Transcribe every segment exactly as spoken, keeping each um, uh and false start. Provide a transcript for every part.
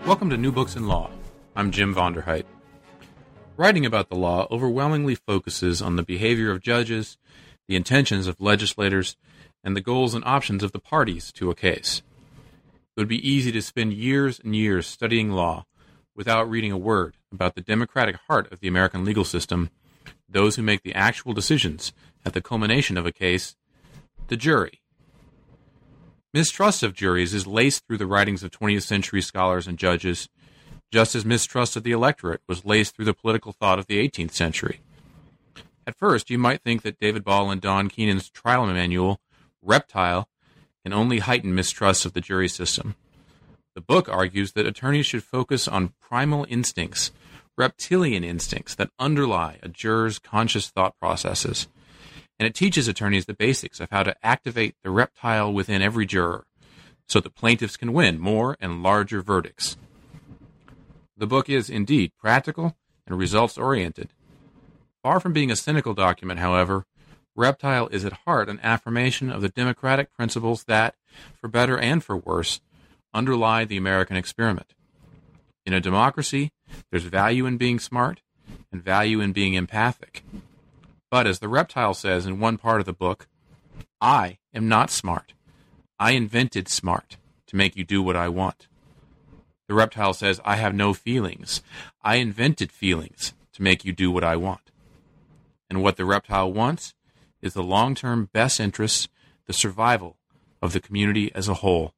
Welcome to New Books in Law. I'm Jim Vonderheit. Writing about the law overwhelmingly focuses on the behavior of judges, the intentions of legislators, and the goals and options of the parties to a case. It would be easy to spend years and years studying law without reading a word about the democratic heart of the American legal system, those who make the actual decisions at the culmination of a case, the jury. Mistrust of juries is laced through the writings of twentieth century scholars and judges, just as mistrust of the electorate was laced through the political thought of the eighteenth century. At first, you might think that David Ball and Don Keenan's trial manual, Reptile, can only heighten mistrust of the jury system. The book argues that attorneys should focus on primal instincts, reptilian instincts that underlie a juror's conscious thought processes. And it teaches attorneys the basics of how to activate the reptile within every juror so that plaintiffs can win more and larger verdicts. The book is, indeed, practical and results-oriented. Far from being a cynical document, however, Reptile is at heart an affirmation of the democratic principles that, for better and for worse, underlie the American experiment. In a democracy, there's value in being smart and value in being empathic. But as the Reptile says in one part of the book, I am not smart. I invented smart to make you do what I want. The Reptile says, I have no feelings. I invented feelings to make you do what I want. And what the Reptile wants is the long-term best interests, the survival of the community as a whole.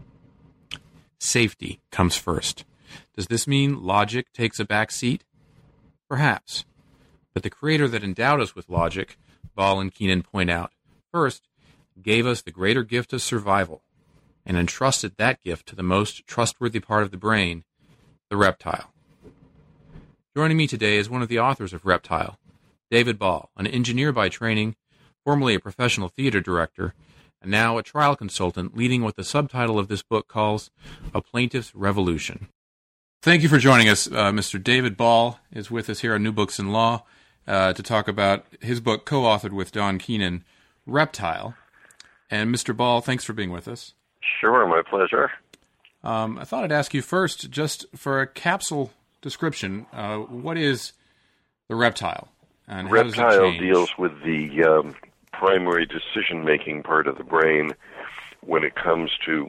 Safety comes first. Does this mean logic takes a back seat? Perhaps. But the creator that endowed us with logic, Ball and Keenan point out, first gave us the greater gift of survival and entrusted that gift to the most trustworthy part of the brain, the reptile. Joining me today is one of the authors of Reptile, David Ball, an engineer by training, formerly a professional theater director, and now a trial consultant leading what the subtitle of this book calls A Plaintiff's Revolution. Thank you for joining us. Uh, Mister David Ball is with us here on New Books in Law uh, to talk about his book co-authored with Don Keenan, Reptile. And Mister Ball, thanks for being with us. Sure, my pleasure. Um, I thought I'd ask you first, just for a capsule description, uh, what is the reptile? And how does it Reptile change? deals with the um, primary decision-making part of the brain when it comes to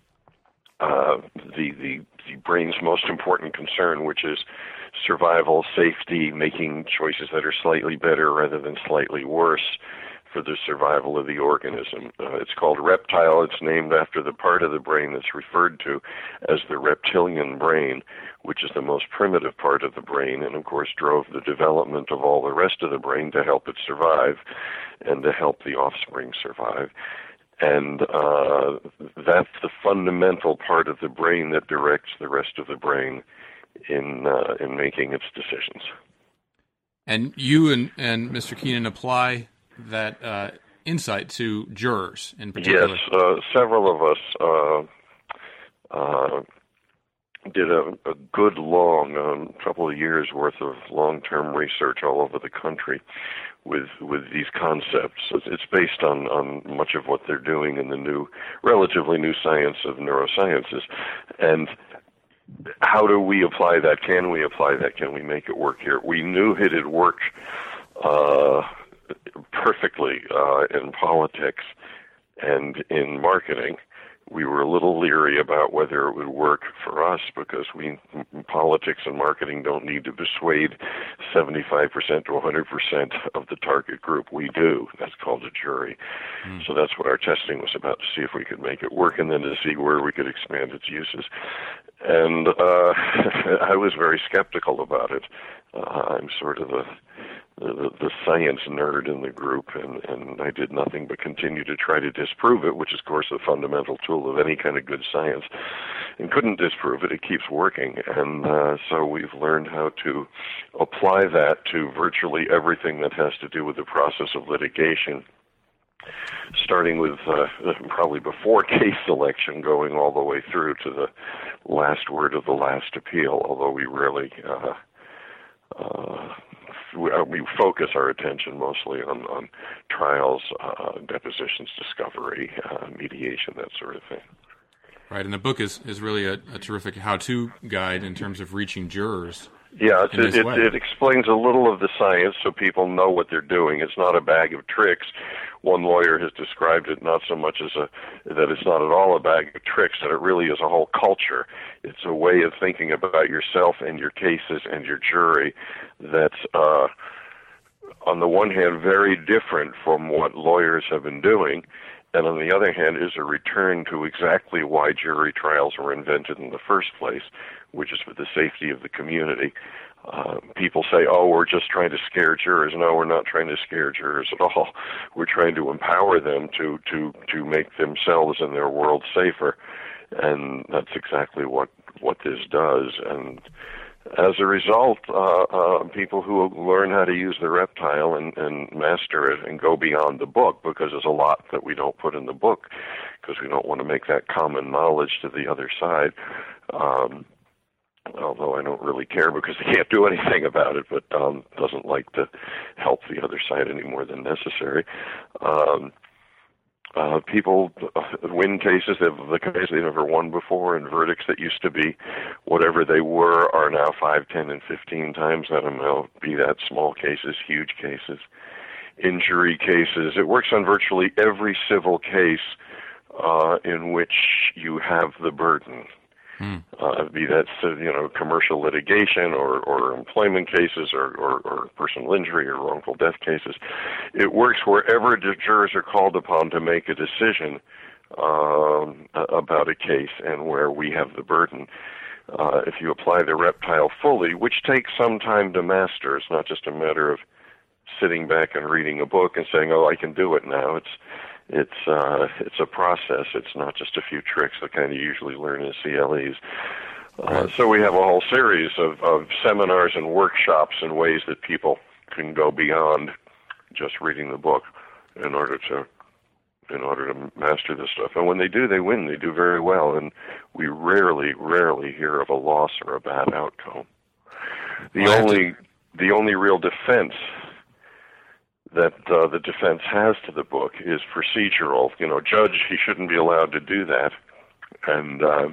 uh, the, the the brain's most important concern, which is survival, safety, making choices that are slightly better rather than slightly worse for the survival of the organism. Uh, it's called reptile. It's named after the part of the brain that's referred to as the reptilian brain, which is the most primitive part of the brain, and of course drove the development of all the rest of the brain to help it survive and to help the offspring survive. And uh, that's the fundamental part of the brain that directs the rest of the brain in uh, in making its decisions. And you and, and Mister Keenan apply that uh, insight to jurors in particular. Yes, uh, several of us uh, uh, did a, a good long, um, couple of years worth of long-term research all over the country with with these concepts. It's based on, on much of what they're doing in the new, relatively new science of neurosciences. And how do we apply that? Can we apply that? Can we make it work here? We knew it had worked uh, perfectly uh, in politics and in marketing. We were a little leery about whether it would work for us because we, politics and marketing don't need to persuade seventy-five percent to one hundred percent of the target group. We do. That's called a jury. Mm. So that's what our testing was about, to see if we could make it work and then to see where we could expand its uses. And uh, I was very skeptical about it. Uh, I'm sort of a The, the science nerd in the group, and, and I did nothing but continue to try to disprove it, which is, of course, the fundamental tool of any kind of good science, and couldn't disprove it. It keeps working, and uh, so we've learned how to apply that to virtually everything that has to do with the process of litigation, starting with uh, probably before case selection, going all the way through to the last word of the last appeal, although we rarely uh, uh, we, uh, we focus our attention mostly on, on trials, uh, depositions, discovery, uh, mediation, that sort of thing. Right, and the book is, is really a, a terrific how-to guide in terms of reaching jurors. Yeah, it's, it, it, it explains a little of the science so people know what they're doing. It's not a bag of tricks. One lawyer has described it not so much as a that it's not at all a bag of tricks, that it really is a whole culture. It's a way of thinking about yourself and your cases and your jury that's, uh, on the one hand, very different from what lawyers have been doing, and on the other hand is a return to exactly why jury trials were invented in the first place, which is for the safety of the community. Uh, people say, oh, we're just trying to scare jurors. No, we're not trying to scare jurors at all. We're trying to empower them to, to, to make themselves and their world safer, and that's exactly what, what this does. And as a result, uh, uh, people who learn how to use the reptile and, and master it and go beyond the book, because there's a lot that we don't put in the book because we don't want to make that common knowledge to the other side. Um, although I don't really care because they can't do anything about it, but um, doesn't like to help the other side any more than necessary. Um, Uh, people win cases, they've, the cases they've never won before, and verdicts that used to be whatever they were are now five, ten, and fifteen times that amount, be that small cases, huge cases, injury cases. It works on virtually every civil case uh, in which you have the burden. Hmm. Uh, be that, you know, commercial litigation or, or employment cases or, or, or personal injury or wrongful death cases. It works wherever the jurors are called upon to make a decision um, about a case and where we have the burden. Uh, if you apply the reptile fully, which takes some time to master, it's not just a matter of sitting back and reading a book and saying, oh, I can do it now. It's It's uh, it's a process. It's not just a few tricks that kind of usually learn in C L Es. Uh, so we have a whole series of, of seminars and workshops and ways that people can go beyond just reading the book in order to in order to master this stuff. And when they do, they win. They do very well. And we rarely, rarely hear of a loss or a bad outcome. The well, only to... the only real defense that uh, the defense has to the book is procedural. You know, judge, he shouldn't be allowed to do that. And uh,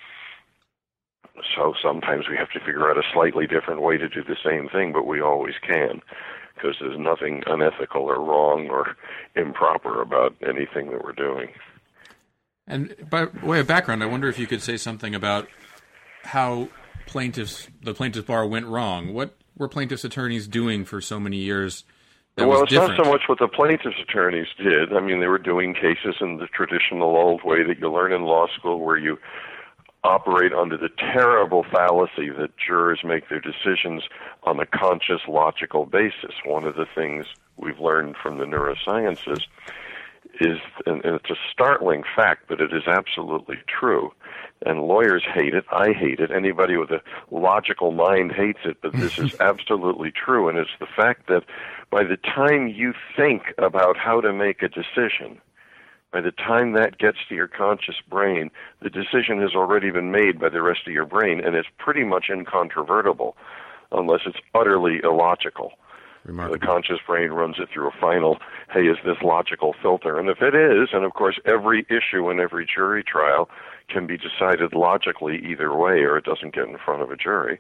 so sometimes we have to figure out a slightly different way to do the same thing, but we always can, because there's nothing unethical or wrong or improper about anything that we're doing. And by way of background, I wonder if you could say something about how plaintiffs, the plaintiff's bar went wrong. What were plaintiffs' attorneys doing for so many years? Well, it's different? Not so much what the plaintiff's attorneys did. I mean, they were doing cases in the traditional old way that you learn in law school, where you operate under the terrible fallacy that jurors make their decisions on a conscious, logical basis. One of the things we've learned from the neurosciences is, and it's a startling fact, but it is absolutely true, and lawyers hate it, I hate it, anybody with a logical mind hates it, but this is absolutely true, and it's the fact that by the time you think about how to make a decision, by the time that gets to your conscious brain, the decision has already been made by the rest of your brain, and it's pretty much incontrovertible, unless it's utterly illogical. Remarkable. The conscious brain runs it through a final, hey, is this logical filter? And if it is, and of course every issue in every jury trial can be decided logically either way, or it doesn't get in front of a jury.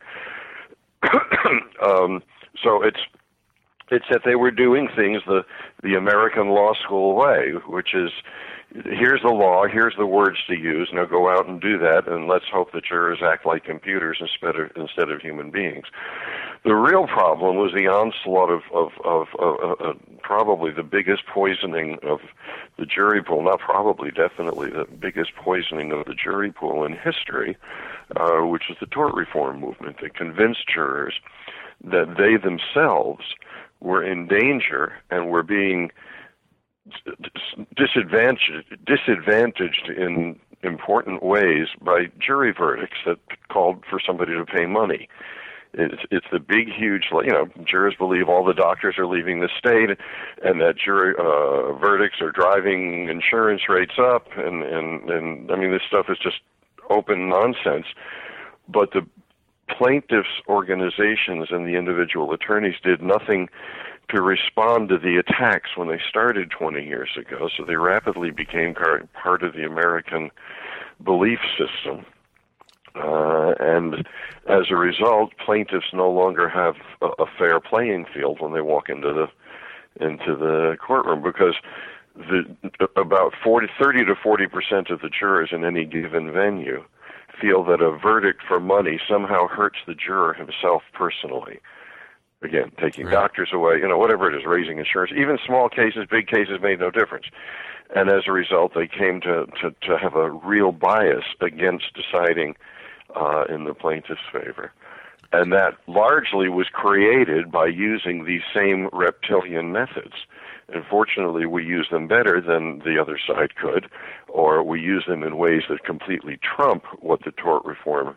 um, so it's it's that they were doing things the the American law school way, which is, here's the law, here's the words to use, now go out and do that, and let's hope the jurors act like computers instead of, instead of human beings. The real problem was the onslaught of, of, of, of uh, probably the biggest poisoning of the jury pool, not probably, definitely the biggest poisoning of the jury pool in history, uh, which is the tort reform movement that convinced jurors that they themselves were in danger and were being disadvantaged, disadvantaged in important ways by jury verdicts that called for somebody to pay money. It's, it's the big, huge, you know, jurors believe all the doctors are leaving the state and that jury uh, verdicts are driving insurance rates up. And, and, and, I mean, this stuff is just open nonsense. But the plaintiffs' organizations and the individual attorneys did nothing to respond to the attacks when they started twenty years ago, so they rapidly became part of the American belief system. Uh, and as a result, plaintiffs no longer have a, a fair playing field when they walk into the into the courtroom, because the about forty, thirty to forty percent of the jurors in any given venue feel that a verdict for money somehow hurts the juror himself personally. Again, taking right. doctors away, you know, whatever it is, raising insurance, even small cases, big cases made no difference. And as a result, they came to, to, to have a real bias against deciding uh, in the plaintiff's favor. And that largely was created by using these same reptilian methods. And fortunately, we use them better than the other side could, or we use them in ways that completely trump what the tort reform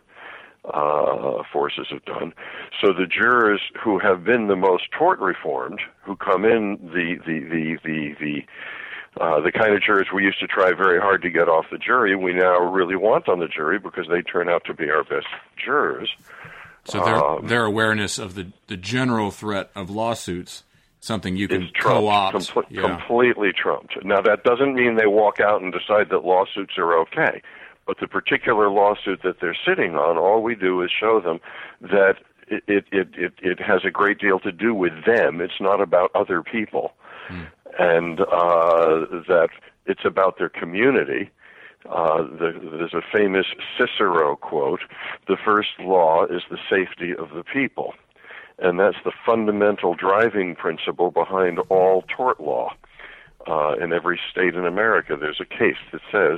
uh, forces have done. So the jurors who have been the most tort reformed, who come in the the the the, the Uh, the kind of jurors we used to try very hard to get off the jury, we now really want on the jury because they turn out to be our best jurors. So their, um, their awareness of the, the general threat of lawsuits, something you can trumped, co-opt. compl- yeah. completely trumped. Now, that doesn't mean they walk out and decide that lawsuits are okay. But the particular lawsuit that they're sitting on, all we do is show them that it, it, it, it, it has a great deal to do with them. It's not about other people. Hmm. And uh, that it's about their community. Uh, the, there's a famous Cicero quote, "The first law is the safety of the people." And that's the fundamental driving principle behind all tort law. Uh, in every state in America, there's a case that says,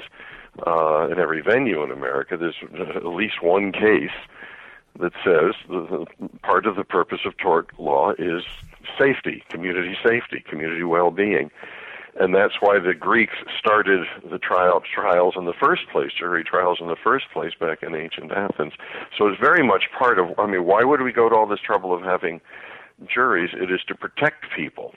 uh, in every venue in America, there's at least one case that says the, the part of the purpose of tort law is safety, community safety, community well-being. And that's why the Greeks started the trial, trials in the first place, jury trials in the first place back in ancient Athens. So it's very much part of, I mean, why would we go to all this trouble of having juries? It is to protect people.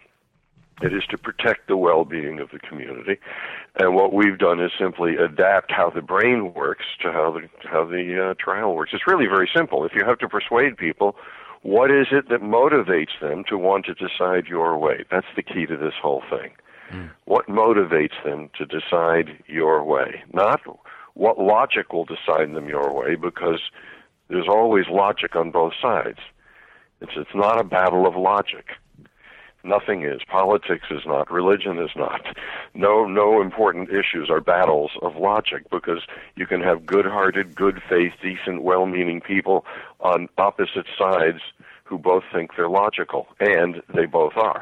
It is to protect the well-being of the community. And what we've done is simply adapt how the brain works to how the, how the uh, trial works. It's really very simple. If you have to persuade people, what is it that motivates them to want to decide your way? That's the key to this whole thing. Mm. What motivates them to decide your way? Not what logic will decide them your way, because there's always logic on both sides. It's, it's not a battle of logic. Nothing is. Politics is not. Religion is not. No, no important issues are battles of logic, because you can have good-hearted, good-faith, decent, well-meaning people on opposite sides who both think they're logical, and they both are,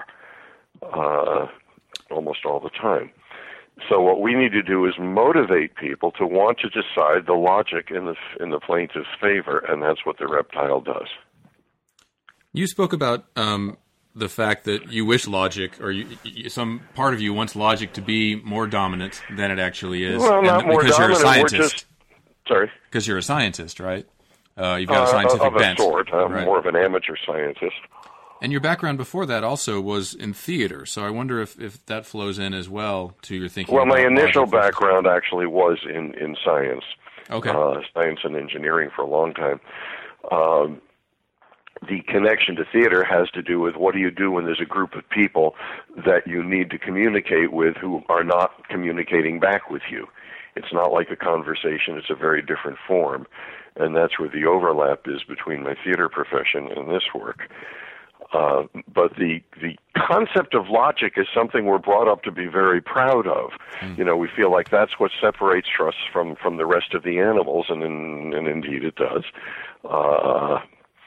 uh, almost all the time. So what we need to do is motivate people to want to decide the logic in the in the plaintiff's favor, and that's what the reptile does. You spoke about um the fact that you wish logic, or you, you, some part of you wants logic to be more dominant than it actually is. Well, not and, more because dominant. You're a scientist. We're just, sorry. Because you're a scientist, right? Uh, you've got a uh, scientific of a bent. sort. I'm right. more of an amateur scientist. And your background before that also was in theater, so I wonder if, if that flows in as well to your thinking. Well, my about initial logic. background actually was in, in science. Okay. Uh, science and engineering for a long time. Um, The connection to theater has to do with what do you do when there's a group of people that you need to communicate with who are not communicating back with you. It's not like a conversation, it's a very different form. And that's where the overlap is between my theater profession and this work. Uh, but the the concept of logic is something we're brought up to be very proud of. Mm. You know, we feel like that's what separates us from, from the rest of the animals, and, in, and indeed it does. Uh,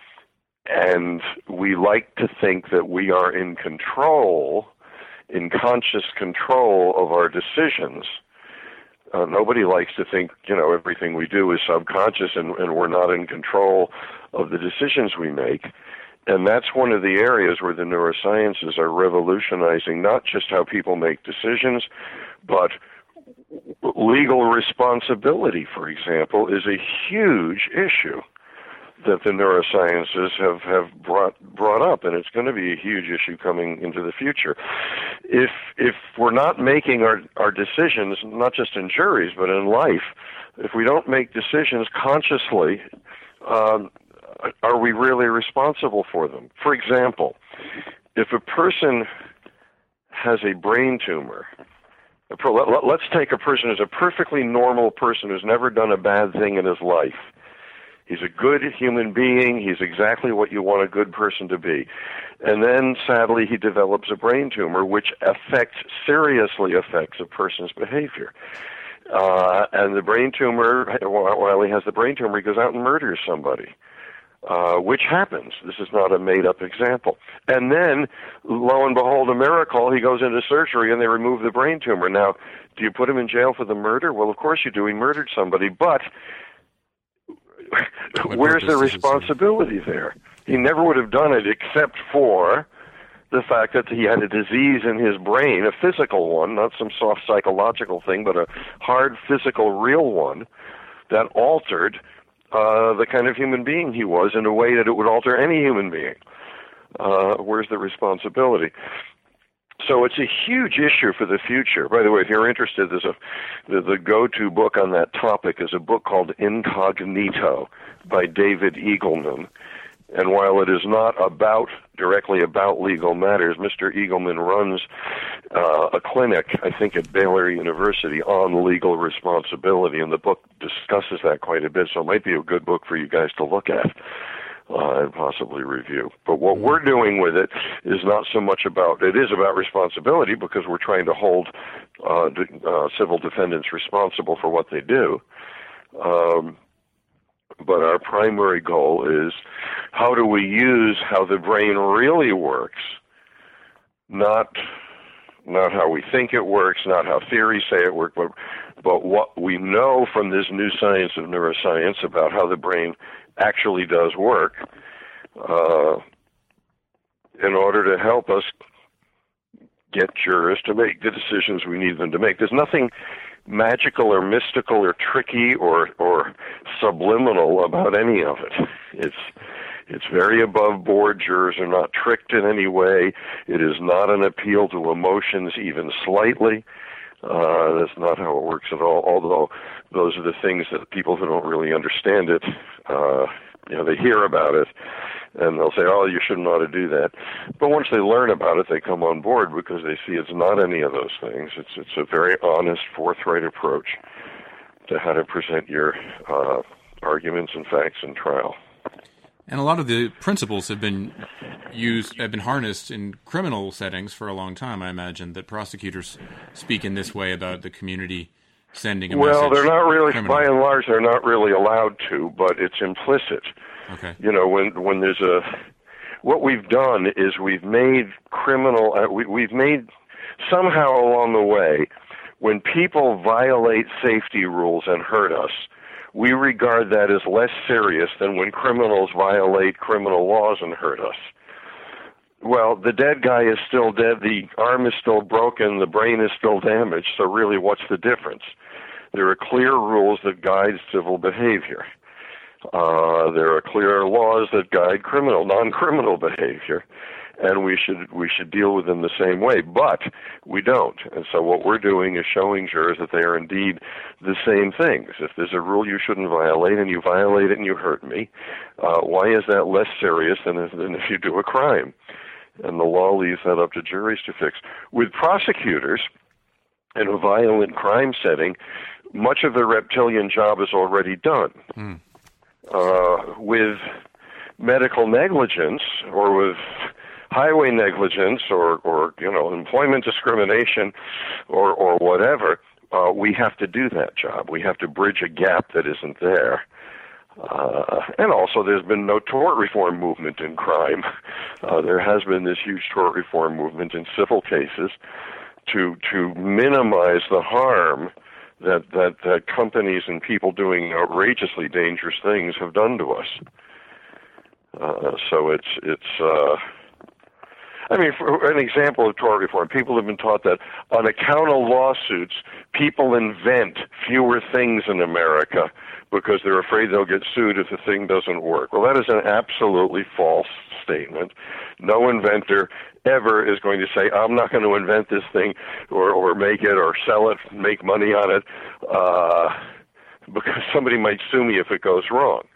And we like to think that we are in control, in conscious control of our decisions. Uh, nobody likes to think, you know, everything we do is subconscious and, and we're not in control of the decisions we make. And that's one of the areas where the neurosciences are revolutionizing not just how people make decisions, but legal responsibility, for example, is a huge issue that the neurosciences have, have brought brought up, and it's going to be a huge issue coming into the future. If if we're not making our, our decisions, not just in juries, but in life, if we don't make decisions consciously, um, are we really responsible for them? For example, if a person has a brain tumor Let's take a person who's a perfectly normal person who's never done a bad thing in his life. He's a good human being. He's exactly what you want a good person to be. And then, sadly, he develops a brain tumor, which affects, seriously affects a person's behavior. Uh, and the brain tumor, while he has the brain tumor, he goes out and murders somebody. Uh, which happens. This is not a made-up example. And then, lo and behold, a miracle, he goes into surgery and they remove the brain tumor. Now, do you put him in jail for the murder? Well, of course you do. He murdered somebody, but where's the responsibility there? He never would have done it except for the fact that he had a disease in his brain, a physical one, not some soft psychological thing, but a hard physical, real one, that altered Uh, the kind of human being he was in a way that it would alter any human being. Uh, where's the responsibility? So it's a huge issue for the future. By the way, if you're interested, there's a the, the go-to book on that topic is a book called Incognito by David Eagleman. And while it is not about directly about legal matters, Mister Eagleman runs uh, a clinic, I think, at Baylor University on legal responsibility, and the book discusses that quite a bit, so it might be a good book for you guys to look at uh, and possibly review. But what we're doing with it is not so much about, it is about responsibility because we're trying to hold uh, d- uh, civil defendants responsible for what they do. Um, But our primary goal is how do we use how the brain really works, not not how we think it works, not how theories say it works, but, but what we know from this new science of neuroscience about how the brain actually does work uh, in order to help us get jurors to make the decisions we need them to make. There's nothing magical or mystical or tricky or or subliminal about any of it. It's it's very above board. Jurors are not tricked in any way. It is not an appeal to emotions even slightly. Uh, that's not how it works at all, although those are the things that people who don't really understand it, uh, you know, they hear about it, and they'll say, oh, you shouldn't ought to do that. But once they learn about it, they come on board because they see it's not any of those things. It's it's a very honest, forthright approach to how to present your uh, arguments and facts in trial. And a lot of the principles have been used, have been harnessed in criminal settings for a long time, I imagine, that prosecutors speak in this way about the community sending a well, message. Well, they're not really, criminal. by and large, they're not really allowed to, but it's implicit. Okay. You know, when when there's a, what we've done is we've made criminal, uh, we, we've made somehow along the way, when people violate safety rules and hurt us, we regard that as less serious than when criminals violate criminal laws and hurt us. Well, the dead guy is still dead, the arm is still broken, the brain is still damaged, so really what's the difference? There are clear rules that guide civil behavior. Uh, there are clear laws that guide criminal, non-criminal behavior, and we should we should deal with them the same way, but we don't. And so what we're doing is showing jurors that they are indeed the same things. If there's a rule you shouldn't violate and you violate it and you hurt me, uh, why is that less serious than if, than if you do a crime? And the law leaves that up to juries to fix. With prosecutors, in a violent crime setting, much of the reptilian job is already done. Mm. Uh, with medical negligence or with highway negligence or, or you know, employment discrimination or, or whatever, uh, we have to do that job. We have to bridge a gap that isn't there. Uh, and also there's been no tort reform movement in crime. Uh, there has been this huge tort reform movement in civil cases to to minimize the harm that, that, that companies and people doing outrageously dangerous things have done to us. Uh, so it's, it's, uh, I mean, for an example of tort reform, people have been taught that on account of lawsuits, people invent fewer things in America because they're afraid they'll get sued if the thing doesn't work. Well, that is an absolutely false statement. No inventor ever is going to say, I'm not going to invent this thing or, or make it or sell it, make money on it, uh, because somebody might sue me if it goes wrong.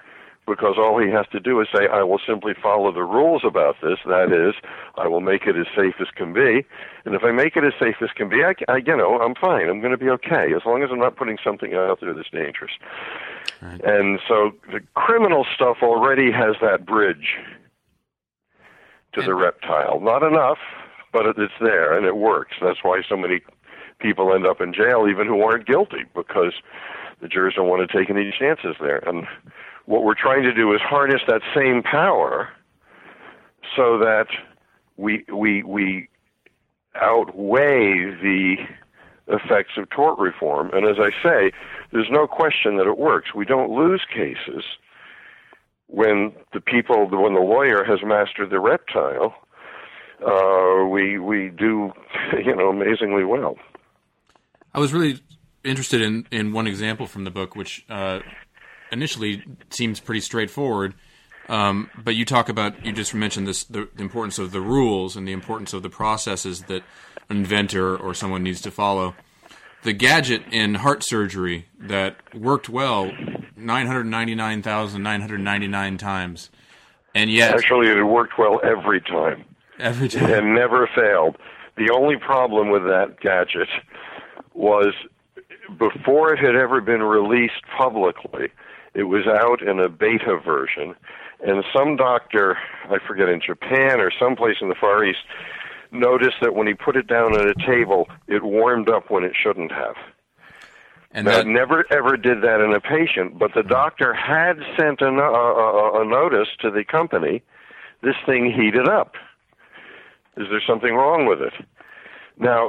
because all he has to do is say, I will simply follow the rules about this. That is, I will make it as safe as can be. And if I make it as safe as can be, I, I you know, I'm fine. I'm going to be okay, as long as I'm not putting something out there that's dangerous. Right. And so the criminal stuff already has that bridge to and the reptile. Not enough, but it's there, and it works. That's why so many people end up in jail, even who aren't guilty, because the jurors don't want to take any chances there. And what we're trying to do is harness that same power so that we we we outweigh the effects of tort reform. And as I say, there's no question that it works. We don't lose cases when the people, when the lawyer has mastered the reptile. Uh, we we do, you know, amazingly well. I was really interested in, in one example from the book, which uh, initially seems pretty straightforward, um, but you talk about, you just mentioned this, the, the importance of the rules and the importance of the processes that an inventor or someone needs to follow. The gadget in heart surgery that worked well nine hundred ninety-nine thousand nine hundred ninety-nine times, and yet... Actually, it worked well every time. Every time. And never failed. The only problem with that gadget was before it had ever been released publicly, it was out in a beta version, and some doctor, I forget, in Japan or someplace in the Far East, noticed that when he put it down on a table, it warmed up when it shouldn't have. And now, that... it never ever did that in a patient, but the doctor had sent a, a, a notice to the company, this thing heated up. Is there something wrong with it? Now,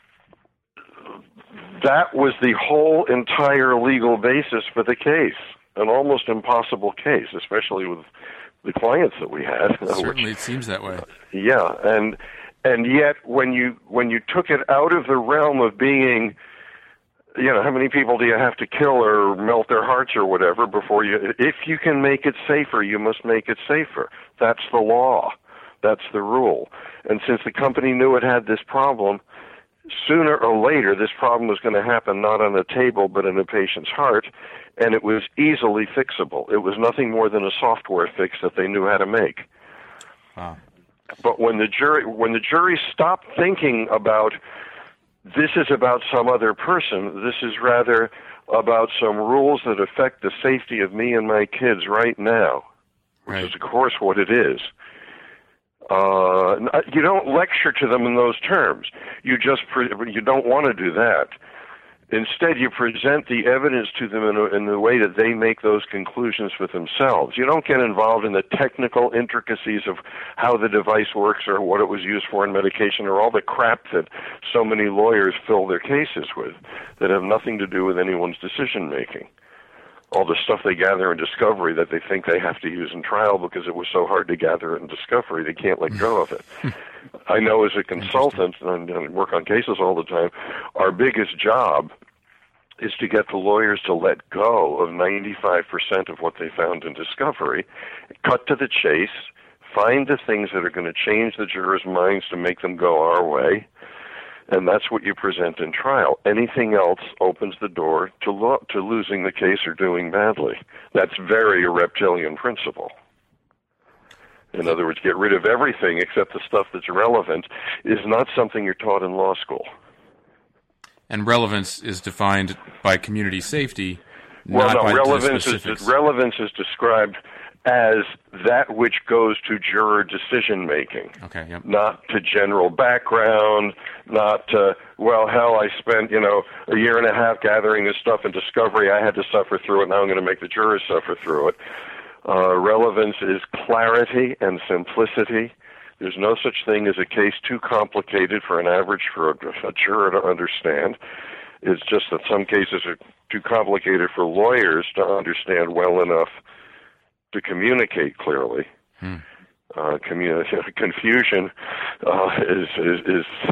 that was the whole entire legal basis for the case, an almost impossible case, especially with the clients that we had. Certainly, which, it seems that way. Yeah, and and yet when you when you took it out of the realm of being, you know, how many people do you have to kill or melt their hearts or whatever before you? If you can make it safer, you must make it safer. That's the law. That's the rule. And since the company knew it had this problem, sooner or later this problem was going to happen not on a table but in a patient's heart, and it was easily fixable. It was nothing more than a software fix that they knew how to make. Wow. But when the jury when the jury stopped thinking about this is about some other person, this is rather about some rules that affect the safety of me and my kids right now, which right. is of course what it is. Uh, you don't lecture to them in those terms. You just pre- you don't want to do that. Instead, you present the evidence to them in, a, in the way that they make those conclusions for themselves. You don't get involved in the technical intricacies of how the device works or what it was used for in medication or all the crap that so many lawyers fill their cases with that have nothing to do with anyone's decision making. All the stuff they gather in discovery that they think they have to use in trial because it was so hard to gather in discovery, they can't let go of it. I know as a consultant, and I work on cases all the time, our biggest job is to get the lawyers to let go of ninety-five percent of what they found in discovery, cut to the chase, find the things that are going to change the jurors' minds to make them go our way, and that's what you present in trial. Anything else opens the door to lo- to losing the case or doing badly. That's very a reptilian principle. In other words, get rid of everything except the stuff that's relevant is not something you're taught in law school. And relevance is defined by community safety, well, not no, by relevance the specifics. Is, relevance is described as that which goes to juror decision-making, okay, yep. Not to general background, not to, well, hell, I spent, you know, a year and a half gathering this stuff in discovery. I had to suffer through it. Now I'm going to make the jurors suffer through it. Uh, relevance is clarity and simplicity. There's no such thing as a case too complicated for an average, for a, a juror to understand. It's just that some cases are too complicated for lawyers to understand well enough to communicate clearly. Hmm. Uh, commun- confusion uh, is, is,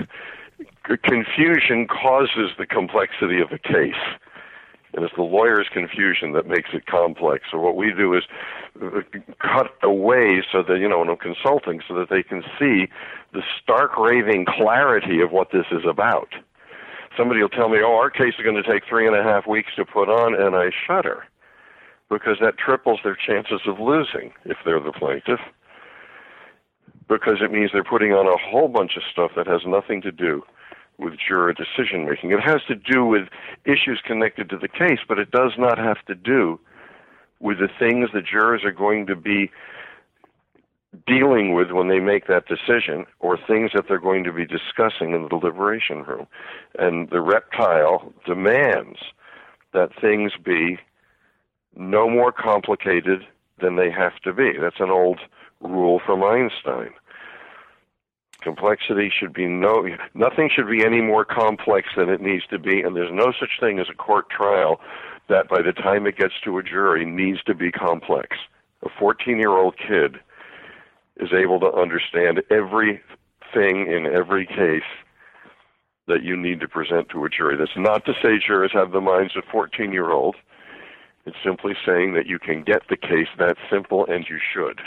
is confusion causes the complexity of a case, and it's the lawyer's confusion that makes it complex. So what we do is cut away so that, you know, when I'm consulting, so that they can see the stark raving clarity of what this is about. Somebody will tell me, oh, our case is going to take three and a half weeks to put on, and I shudder. because that triples their chances of losing if they're the plaintiff, because it means they're putting on a whole bunch of stuff that has nothing to do with juror decision-making. It has to do with issues connected to the case, but it does not have to do with the things that jurors are going to be dealing with when they make that decision, or things that they're going to be discussing in the deliberation room. And the reptile demands that things be no more complicated than they have to be. That's an old rule from Einstein. Complexity should be no, nothing should be any more complex than it needs to be, and there's no such thing as a court trial that by the time it gets to a jury needs to be complex. A fourteen-year-old kid is able to understand everything in every case that you need to present to a jury. That's not to say jurors have the minds of fourteen-year-olds. It's simply saying that you can get the case that simple, and you should.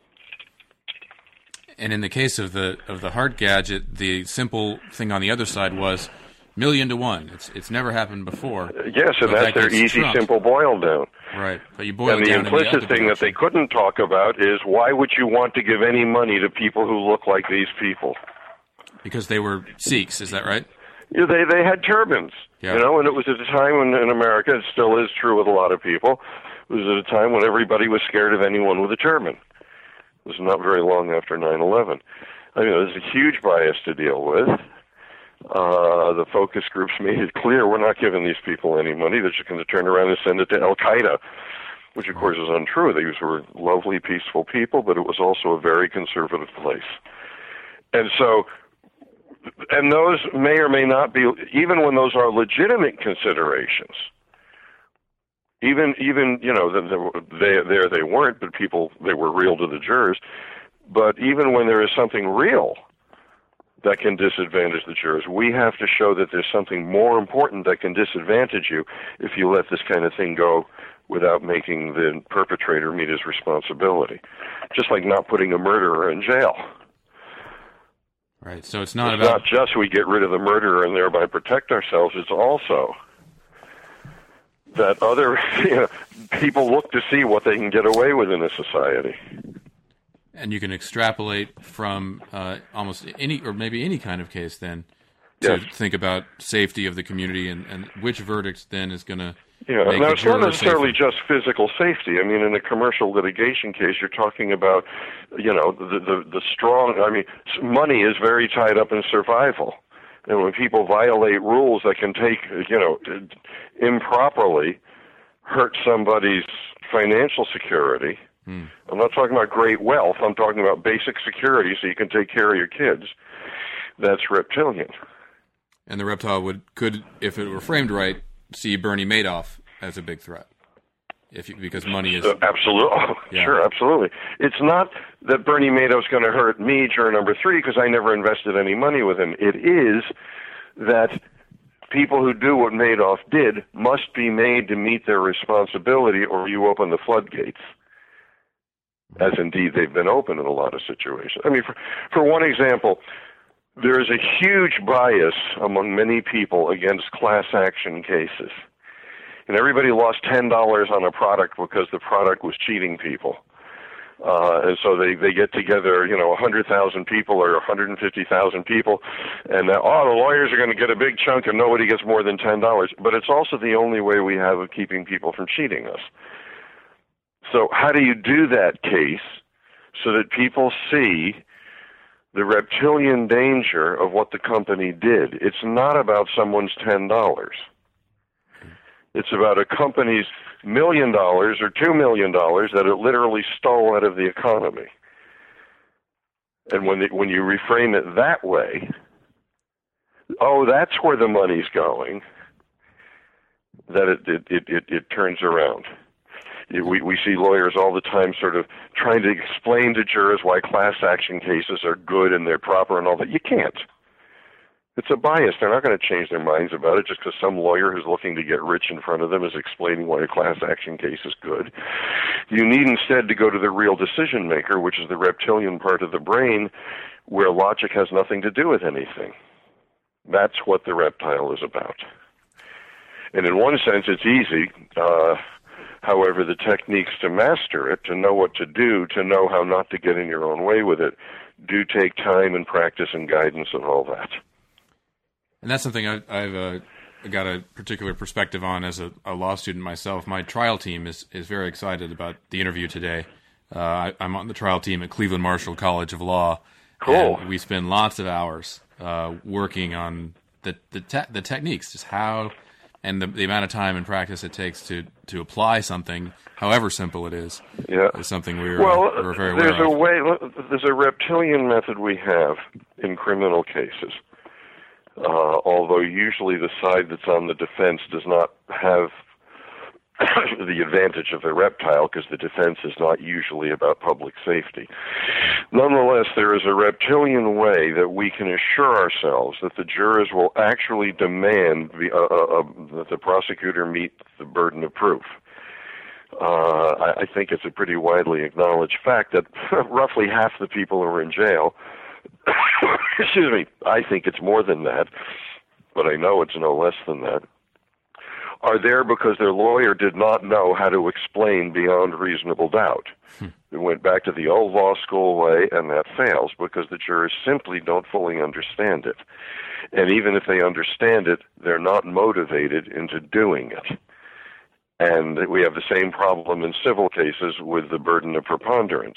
And in the case of the of the Hart gadget, the simple thing on the other side was million to one. It's it's never happened before. Yes, and that's that their easy, trumped. simple boil down. Right, but you boil and it the down implicit in the thing that they couldn't talk about is, why would you want to give any money to people who look like these people? Because they were Sikhs, is that right? Yeah, they they had turbans, yeah. you know, and it was at a time when in America, it still is true with a lot of people, it was at a time when everybody was scared of anyone with a turban. It was not very long after nine eleven. I mean, there's a huge bias to deal with. Uh, the focus groups made it clear, we're not giving these people any money. They're just going to turn around and send it to Al-Qaeda, which, of course, is untrue. These were lovely, peaceful people, but it was also a very conservative place. And so, and those may or may not be, even when those are legitimate considerations, even, even you know, they, there they weren't, but people, they were real to the jurors. But even when there is something real that can disadvantage the jurors, we have to show that there's something more important that can disadvantage you if you let this kind of thing go without making the perpetrator meet his responsibility. Just like not putting a murderer in jail. Right, so it's not it's about... not just we get rid of the murderer and thereby protect ourselves, it's also that other you know, people look to see what they can get away with in a society. And you can extrapolate from uh, almost any, or maybe any kind of case then, to yes. think about safety of the community and, and which verdict then is going to yeah. make Now, the it's not necessarily safer. just physical safety. I mean, in a commercial litigation case, you're talking about, you know, the, the, the strong, I mean, money is very tied up in survival. And when people violate rules that can take, you know, improperly hurt somebody's financial security, Hmm. I'm not talking about great wealth. I'm talking about basic security so you can take care of your kids. That's reptilian. And the reptile would could, if it were framed right, see Bernie Madoff as a big threat, if you, because money is... Uh, absolutely. Oh, yeah. Sure, absolutely. It's not that Bernie Madoff's going to hurt me, juror number three, because I never invested any money with him. It is that people who do what Madoff did must be made to meet their responsibility, or you open the floodgates. As indeed they've been open in a lot of situations. I mean, for, for one example, there is a huge bias among many people against class action cases. And everybody lost ten dollars on a product because the product was cheating people. Uh, and so they, they get together, you know, one hundred thousand people or one hundred fifty thousand people, and, uh, oh, the lawyers are going to get a big chunk and nobody gets more than ten dollars. But it's also the only way we have of keeping people from cheating us. So how do you do that case so that people see the reptilian danger of what the company did? It's not about someone's ten dollars. It's about a company's million dollars or two million dollars that it literally stole out of the economy. And when it, when you reframe it that way, oh, that's where the money's going, that it it it, it, it turns around. We, we see lawyers all the time sort of trying to explain to jurors why class action cases are good and they're proper and all that. You can't. It's a bias. They're not going to change their minds about it just because some lawyer who's looking to get rich in front of them is explaining why a class action case is good. You need instead to go to the real decision maker, which is the reptilian part of the brain, where logic has nothing to do with anything. That's what the reptile is about. And in one sense, it's easy. Uh, However, However, the techniques to master it, to know what to do, to know how not to get in your own way with it, do take time and practice and guidance and all that. And that's something I, I've uh, got a particular perspective on as a, a law student myself. My trial team is, is very excited about the interview today. Uh, I, I'm on the trial team at Cleveland Marshall College of Law. Cool. And we spend lots of hours uh, working on the the, te- the techniques, just how and the, the amount of time and practice it takes to, to apply something, however simple it is, yeah. is something we're, well, uh, we're very aware there's a of. way, there's a reptilian method we have in criminal cases, uh, although usually the side that's on the defense does not have the advantage of the reptile because the defense is not usually about public safety. Nonetheless, there is a reptilian way that we can assure ourselves that the jurors will actually demand the, uh, uh, that the prosecutor meet the burden of proof. Uh, I, I think it's a pretty widely acknowledged fact that roughly half the people who are in jail, excuse me, I think it's more than that, but I know it's no less than that, are there because their lawyer did not know how to explain beyond reasonable doubt. Hmm. We went back to the old law school way, and that fails because the jurors simply don't fully understand it. And even if they understand it, they're not motivated into doing it. And we have the same problem in civil cases with the burden of preponderance.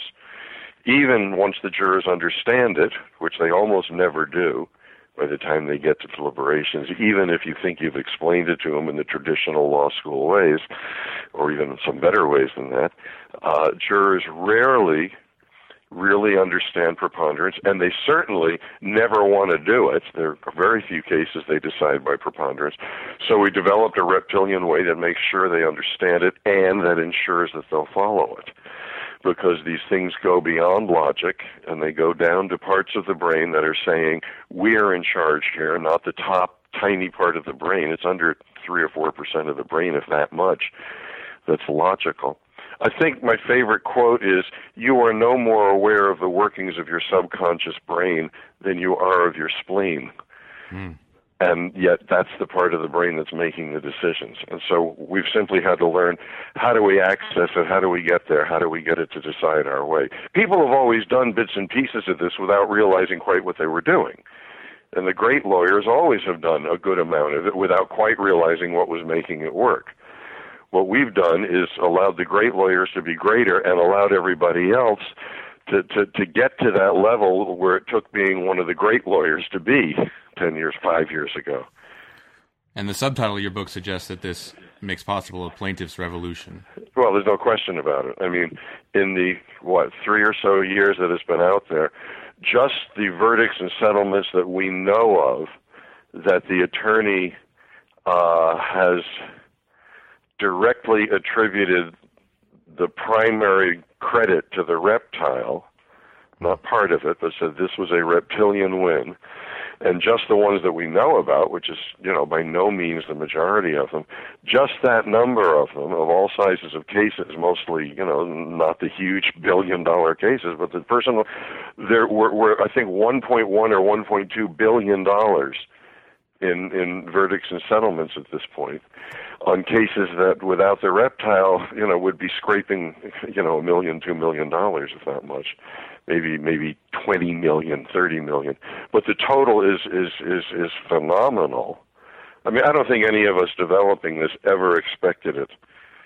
Even once the jurors understand it, which they almost never do, by the time they get to deliberations, even if you think you've explained it to them in the traditional law school ways, or even some better ways than that, uh, jurors rarely really understand preponderance, and they certainly never want to do it. There are very few cases they decide by preponderance. So we developed a reptilian way that makes sure they understand it and that ensures that they'll follow it. Because these things go beyond logic, and they go down to parts of the brain that are saying, we're in charge here, not the top tiny part of the brain. It's under three or four percent of the brain, if that much, that's logical. I think my favorite quote is, you are no more aware of the workings of your subconscious brain than you are of your spleen. Mm. And yet that's the part of the brain that's making the decisions. And so we've simply had to learn, how do we access it? How do we get there? How do we get it to decide our way? People have always done bits and pieces of this without realizing quite what they were doing. And the great lawyers always have done a good amount of it without quite realizing what was making it work. What we've done is allowed the great lawyers to be greater and allowed everybody else to, to, to get to that level where it took being one of the great lawyers to be ten years, five years ago. And the subtitle of your book suggests that this makes possible a plaintiff's revolution. Well, there's no question about it. I mean, in the, what, three or so years that it's been out there, just the verdicts and settlements that we know of that the attorney uh, has directly attributed the primary credit to the reptile, not part of it, but said this was a reptilian win. And just the ones that we know about, which is, you know, by no means the majority of them, just that number of them, of all sizes of cases, mostly, you know, not the huge billion-dollar cases, but the person, there were, were I think, one point one or one point two billion dollars in, in verdicts and settlements at this point on cases that, without the reptile, you know, would be scraping, you know, a million, two million dollars, if not much. Maybe maybe twenty million, thirty million, but the total is is is is phenomenal. I mean, I don't think any of us developing this ever expected it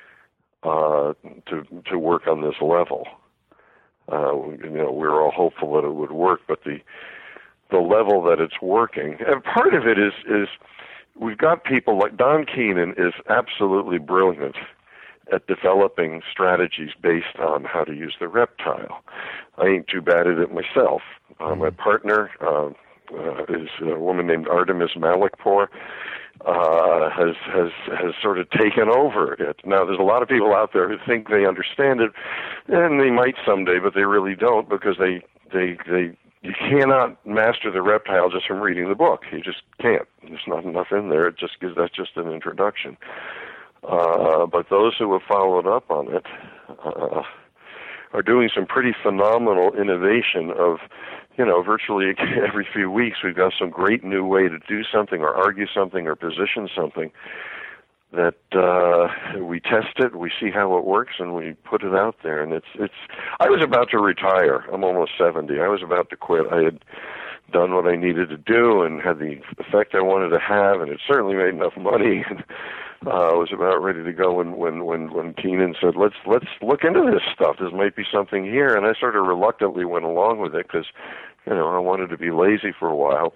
uh, to to work on this level. Uh, you know, we were all hopeful that it would work, but the the level that it's working, and part of it is is we've got people like Don Keenan is absolutely brilliant at developing strategies based on how to use the reptile. I ain't too bad at it myself. Uh, my partner uh, uh, is a woman named Artemis Malikpour, uh, has has has sort of taken over it. Now, there's a lot of people out there who think they understand it, and they might someday, but they really don't, because they they they you cannot master the reptile just from reading the book. You just can't. There's not enough in there. It just gives that's just an introduction. Uh, but those who have followed up on it uh, are doing some pretty phenomenal innovation of, you know, virtually every few weeks we've got some great new way to do something or argue something or position something that uh, we test it, we see how it works, and we put it out there. And it's it's. I was about to retire. I'm almost seventy. I was about to quit. I had done what I needed to do and had the effect I wanted to have, and it certainly made enough money. And uh, I was about ready to go when when when when Keenan said, "Let's let's look into this stuff. This might be something here." And I sort of reluctantly went along with it because, you know, I wanted to be lazy for a while.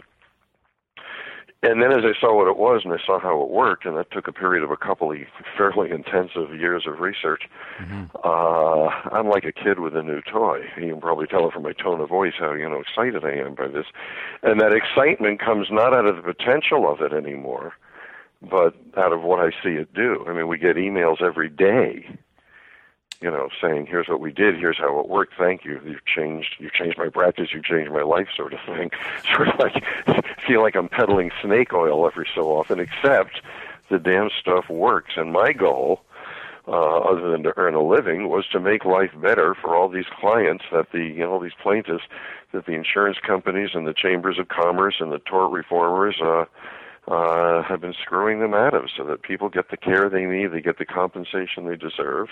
And then as I saw what it was and I saw how it worked, and that took a period of a couple of fairly intensive years of research, mm-hmm. uh, I'm like a kid with a new toy. You can probably tell it from my tone of voice how, you know, excited I am by this. And that excitement comes not out of the potential of it anymore, but out of what I see it do. I mean, we get emails every day, you know, saying, here's what we did, here's how it worked, thank you, you've changed, you've changed my practice, you've changed my life, sort of thing. Sort of like, feel like I'm peddling snake oil every so often, except the damn stuff works. And my goal, uh, other than to earn a living, was to make life better for all these clients that the, you know, these plaintiffs, that the insurance companies and the chambers of commerce and the tort reformers, uh, uh, have been screwing them out of, so that people get the care they need, they get the compensation they deserve,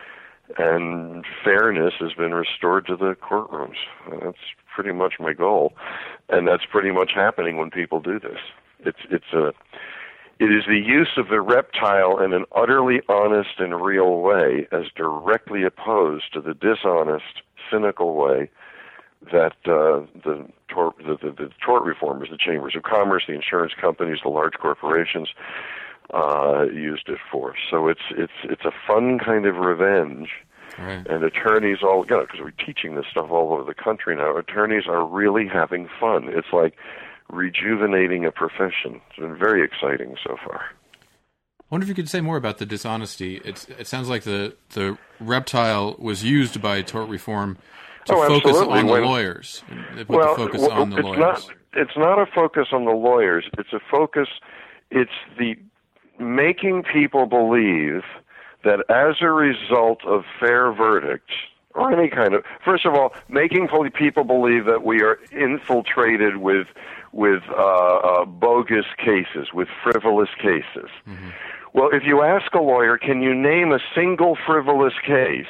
and fairness has been restored to the courtrooms. That's pretty much my goal, and that's pretty much happening when people do this. It's it's a it is the use of the reptile in an utterly honest and real way, as directly opposed to the dishonest, cynical way that uh, the, tort, the, the the tort reformers, the chambers of commerce, the insurance companies, the large corporations, Uh, used it for. So it's it's it's a fun kind of revenge, right. And attorneys all, you know, because we're teaching this stuff all over the country now. Attorneys are really having fun. It's like rejuvenating a profession. It's been very exciting so far. I wonder if you could say more about the dishonesty. It's, it sounds like the the reptile was used by tort reform to oh, focus absolutely. on when, the lawyers. They put well, the focus well, on the it's lawyers. Not, it's not a focus on the lawyers. It's a focus. It's the making people believe that as a result of fair verdicts, or any kind of, first of all, making people believe that we are infiltrated with with uh, uh, bogus cases, with frivolous cases. Mm-hmm. Well, if you ask a lawyer, can you name a single frivolous case?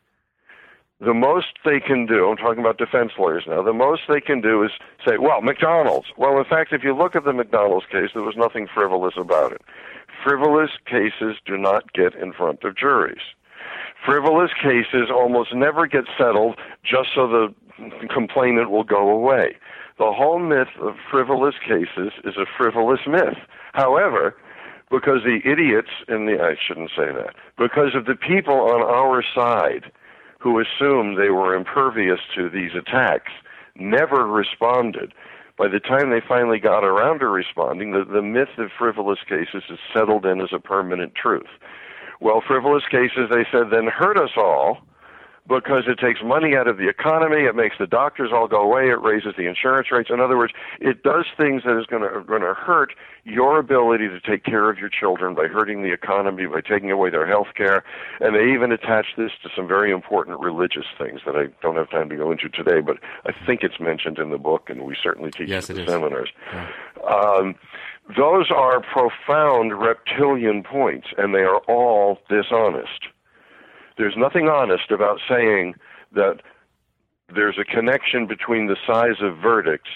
The most they can do, I'm talking about defense lawyers now, the most they can do is say, well, McDonald's. Well, in fact, if you look at the McDonald's case, there was nothing frivolous about it. Frivolous cases do not get in front of juries. Frivolous cases almost never get settled just so the complainant will go away. The whole myth of frivolous cases is a frivolous myth. However, because the idiots in the, I shouldn't say that, because of the people on our side who assumed they were impervious to these attacks, never responded. By the time they finally got around to responding, the, the myth of frivolous cases is settled in as a permanent truth. Well, frivolous cases, they said, then hurt us all because it takes money out of the economy, it makes the doctors all go away, it raises the insurance rates. In other words, it does things that is going to going to hurt your ability to take care of your children by hurting the economy, by taking away their health care. And they even attach this to some very important religious things that I don't have time to go into today, but I think it's mentioned in the book, and we certainly teach yes, it at in the seminars. Yeah. Um, those are profound reptilian points, and they are all dishonest. There's nothing honest about saying that there's a connection between the size of verdicts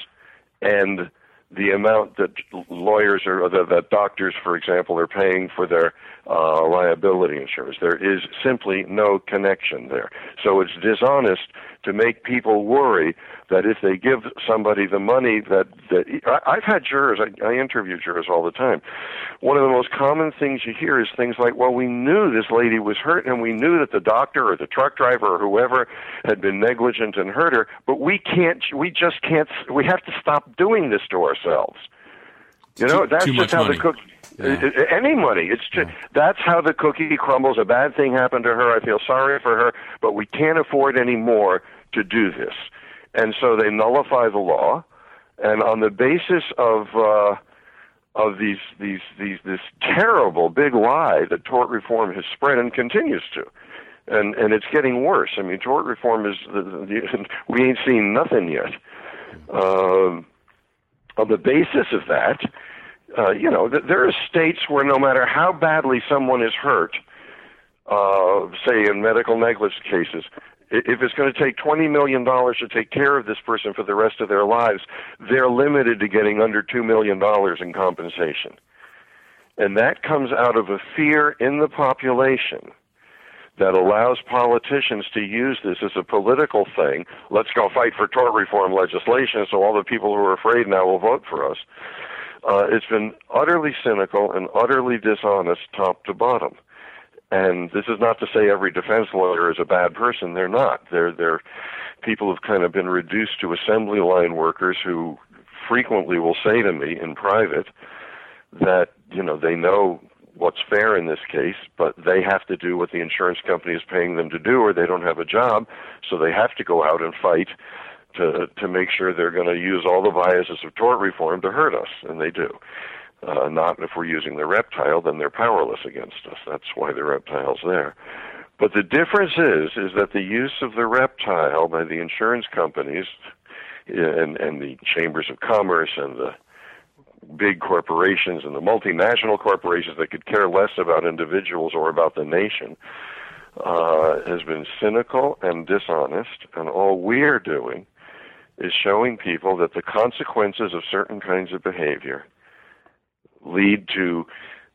and the amount that lawyers or that, that doctors, for example, are paying for their uh, liability insurance. There is simply no connection there. So it's dishonest to make people worry that if they give somebody the money that, that I've had jurors, I, I interview jurors all the time. One of the most common things you hear is things like, well, we knew this lady was hurt and we knew that the doctor or the truck driver or whoever had been negligent and hurt her, but we can't, we just can't, we have to stop doing this to ourselves. You know, too, that's too just how money. the cookie, yeah. any money, it's just, yeah. That's how the cookie crumbles. A bad thing happened to her. I feel sorry for her, but we can't afford any more to do this. And so they nullify the law, and on the basis of uh, of these these these this terrible big lie that tort reform has spread and continues to, and and it's getting worse. I mean, tort reform is the, the, we ain't seen nothing yet. Um, on the basis of that, uh, you know, th- there are states where no matter how badly someone is hurt, uh, say in medical negligence cases, if it's going to take twenty million dollars to take care of this person for the rest of their lives, they're limited to getting under two million dollars in compensation. And that comes out of a fear in the population that allows politicians to use this as a political thing. Let's go fight for tort reform legislation so all the people who are afraid now will vote for us. Uh, it's been utterly cynical and utterly dishonest top to bottom. And this is not to say every defense lawyer is a bad person. They're not. They're, they're people who've kind of been reduced to assembly line workers who frequently will say to me in private that, you know, they know what's fair in this case, but they have to do what the insurance company is paying them to do, or they don't have a job, so they have to go out and fight to to make sure they're going to use all the biases of tort reform to hurt us, and they do. Uh, not if we're using the reptile, then they're powerless against us. That's why the reptile's there. But the difference is, is that the use of the reptile by the insurance companies and, and the chambers of commerce and the big corporations and the multinational corporations that could care less about individuals or about the nation uh, has been cynical and dishonest, and all we're doing is showing people that the consequences of certain kinds of behavior lead to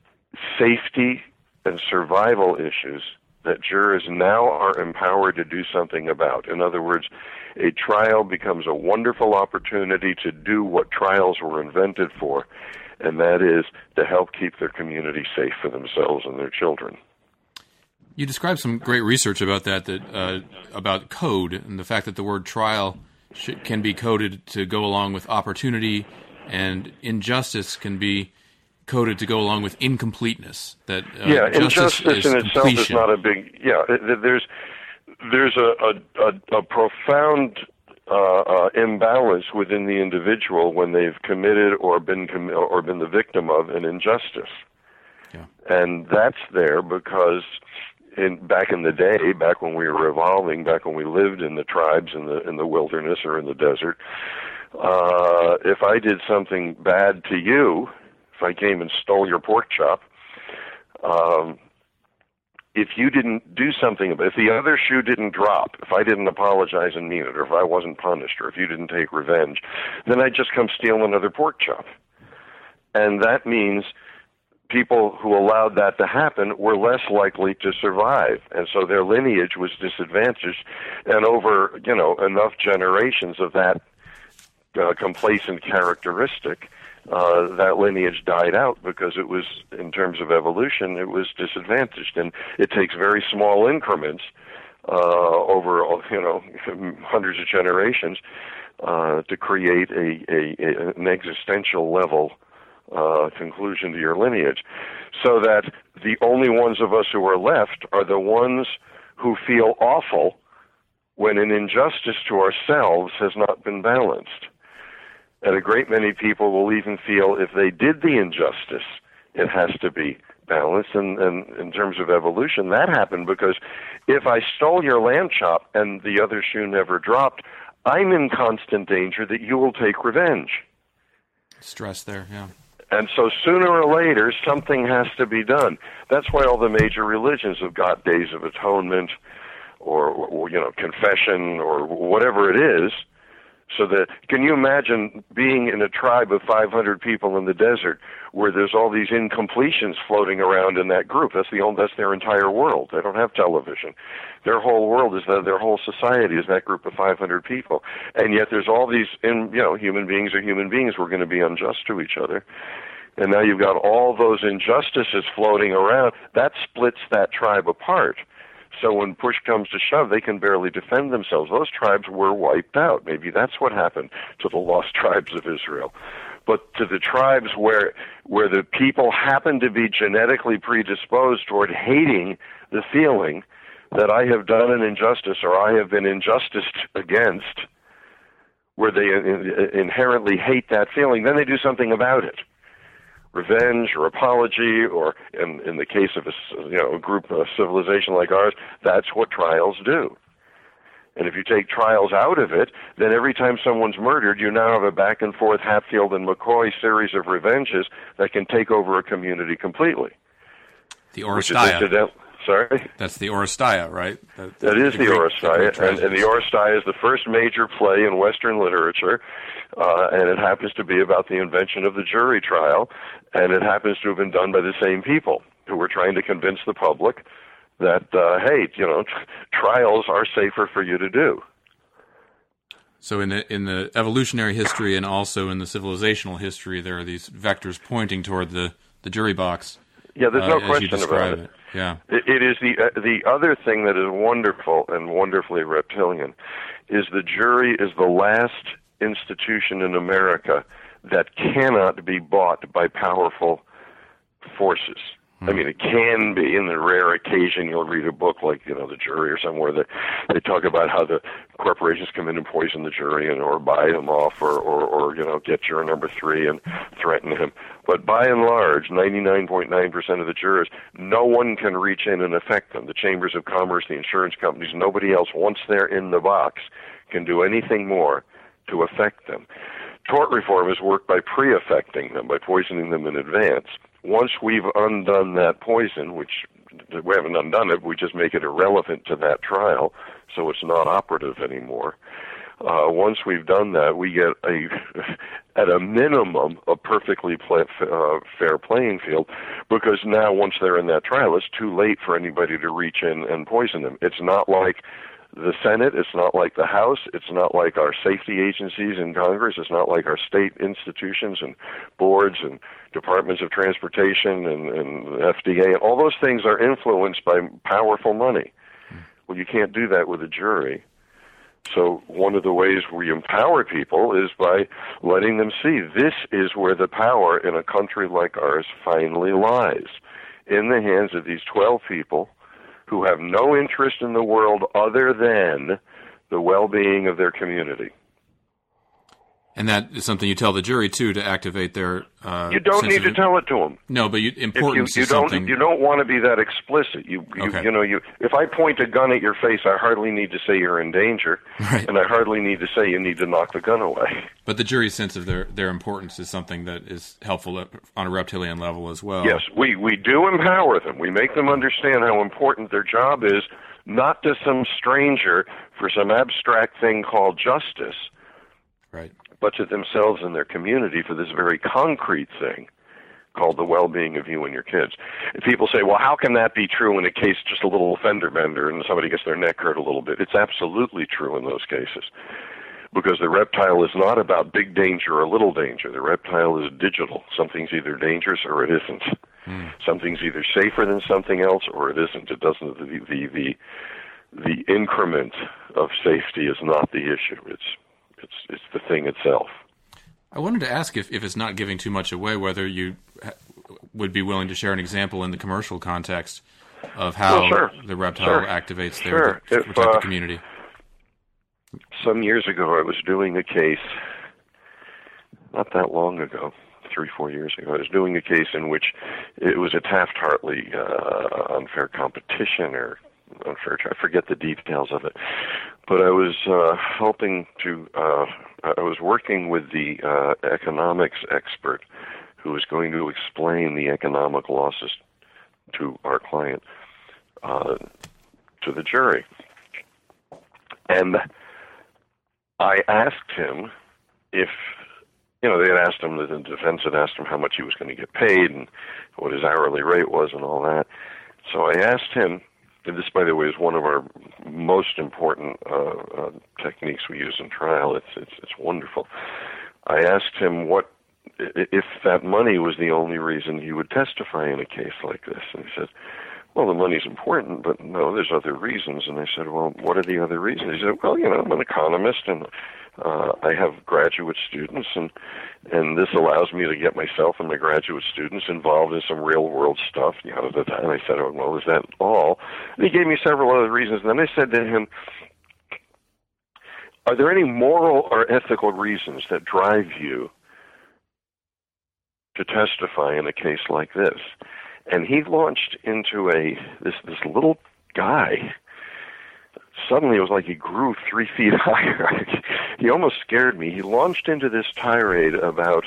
safety and survival issues that jurors now are empowered to do something about. In other words, a trial becomes a wonderful opportunity to do what trials were invented for, and that is to help keep their community safe for themselves and their children. You described some great research about that, that uh, about code and the fact that the word trial sh- can be coded to go along with opportunity, and injustice can be coded to go along with incompleteness. That uh, yeah, justice injustice is in itself completion. is not a big. Yeah, there's there's a a, a, a profound uh, uh, imbalance within the individual when they've committed or been com- or been the victim of an injustice, yeah. And that's there because in back in the day, back when we were evolving, back when we lived in the tribes in the in the wilderness or in the desert, uh, if I did something bad to you. If I came and stole your pork chop, um, if you didn't do something about it, if the other shoe didn't drop, if I didn't apologize and mean it, or if I wasn't punished, or if you didn't take revenge, then I'd just come steal another pork chop. And that means people who allowed that to happen were less likely to survive. And so their lineage was disadvantaged. And over, you know, enough generations of that uh, complacent characteristic, Uh, that lineage died out because it was, in terms of evolution, it was disadvantaged. And it takes very small increments uh, over, you know, hundreds of generations uh, to create a, a, a an existential level uh, conclusion to your lineage. So that the only ones of us who are left are the ones who feel awful when an injustice to ourselves has not been balanced. And a great many people will even feel if they did the injustice, it has to be balanced. And, and in terms of evolution, that happened because if I stole your lamb chop and the other shoe never dropped, I'm in constant danger that you will take revenge. Stress there, yeah. And so sooner or later, something has to be done. That's why all the major religions have got days of atonement or, or you know, confession or whatever it is. So that, can you imagine being in a tribe of five hundred people in the desert where there's all these incompletions floating around in that group? That's the only, that's their entire world. They don't have television. Their whole world is that, their whole society is that group of five hundred people. And yet there's all these, in, you know, human beings are human beings. We're going to be unjust to each other. And now you've got all those injustices floating around. That splits that tribe apart. So when push comes to shove, they can barely defend themselves. Those tribes were wiped out. Maybe that's what happened to the lost tribes of Israel. But to the tribes where where the people happen to be genetically predisposed toward hating the feeling that I have done an injustice or I have been injusticed against, where they inherently hate that feeling, then they do something about it. Revenge or apology, or in, in the case of a, you know, a group, a civilization like ours, that's what trials do. And if you take trials out of it, then every time someone's murdered, you now have a back and forth Hatfield and McCoy series of revenges that can take over a community completely. The Oresteia. Sorry? That's the Oresteia, right? That, that is the, the Oresteia, and, and the Oresteia is the first major play in Western literature, uh, and it happens to be about the invention of the jury trial, and it happens to have been done by the same people who were trying to convince the public that, uh, hey, you know, t- trials are safer for you to do. So in the in the evolutionary history and also in the civilizational history, there are these vectors pointing toward the, the jury box. Yeah, there's no uh, question about it. it. Yeah, it, it is the uh, the other thing that is wonderful and wonderfully reptilian is the jury is the last institution in America that cannot be bought by powerful forces. I mean, it can be. In the rare occasion you'll read a book like, you know, The Jury or somewhere that they talk about how the corporations come in and poison the jury and or buy them off or, or, or you know, get juror number three and threaten him. But by and large, ninety-nine point nine percent of the jurors, no one can reach in and affect them. The chambers of commerce, the insurance companies, nobody else, once they're in the box, can do anything more to affect them. Tort reform has worked by pre-affecting them, by poisoning them in advance. Once we've undone that poison, which we haven't undone it, we just make it irrelevant to that trial, so it's not operative anymore. Uh, once we've done that, we get a, at a minimum, a perfectly play, uh, fair playing field, because now once they're in that trial, it's too late for anybody to reach in and poison them. It's not like the Senate, it's not like the House, it's not like our safety agencies in Congress, it's not like our state institutions and boards and departments of transportation and, and F D A, and all those things are influenced by powerful money. Well, you can't do that with a jury. So one of the ways we empower people is by letting them see this is where the power in a country like ours finally lies, in the hands of these twelve people who have no interest in the world other than the well-being of their community. And that is something you tell the jury, too, to activate their uh, You don't need to tell it to them. No, but you, importance you, you is don't, something... You don't want to be that explicit. You, you, okay. you know, you. If I point a gun at your face, I hardly need to say you're in danger, right. and I hardly need to say you need to knock the gun away. But the jury's sense of their, their importance is something that is helpful on a reptilian level as well. Yes, we, we do empower them. We make them understand how important their job is, not to some stranger for some abstract thing called justice, right, but to themselves and their community for this very concrete thing called the well-being of you and your kids. And people say, well, how can that be true in a case just a little fender bender and somebody gets their neck hurt a little bit? It's absolutely true in those cases, because the reptile is not about big danger or little danger. The reptile is digital. Something's either dangerous or it isn't. Mm. Something's either safer than something else or it isn't. It doesn't. The the the, the increment of safety is not the issue. It's it's it's the thing itself. I wanted to ask if, if it's not giving too much away, whether you ha- would be willing to share an example in the commercial context of how well, sure. the reptile sure. activates there sure. to if, protect uh, the community. Some years ago, I was doing a case, not that long ago, three, four years ago, I was doing a case in which it was a Taft-Hartley uh, unfair competition or unfair, I forget the details of it. But I was uh, helping to, uh, I was working with the uh, economics expert who was going to explain the economic losses to our client, uh, to the jury. And I asked him if, you know, they had asked him, the defense had asked him how much he was going to get paid and what his hourly rate was and all that. So I asked him, and this, by the way, is one of our most important uh, uh, techniques we use in trial. It's, it's it's wonderful. I asked him what if that money was the only reason he would testify in a case like this, and he said, well, the money's important, but no, there's other reasons. And I said, well, what are the other reasons? He said, well, you know, I'm an economist, and uh, I have graduate students, and and this allows me to get myself and my graduate students involved in some real-world stuff. You know, and I said, oh, well, is that all? And he gave me several other reasons. And then I said to him, are there any moral or ethical reasons that drive you to testify in a case like this? And he launched into a this this little guy, suddenly it was like he grew three feet higher. He almost scared me. He launched into this tirade about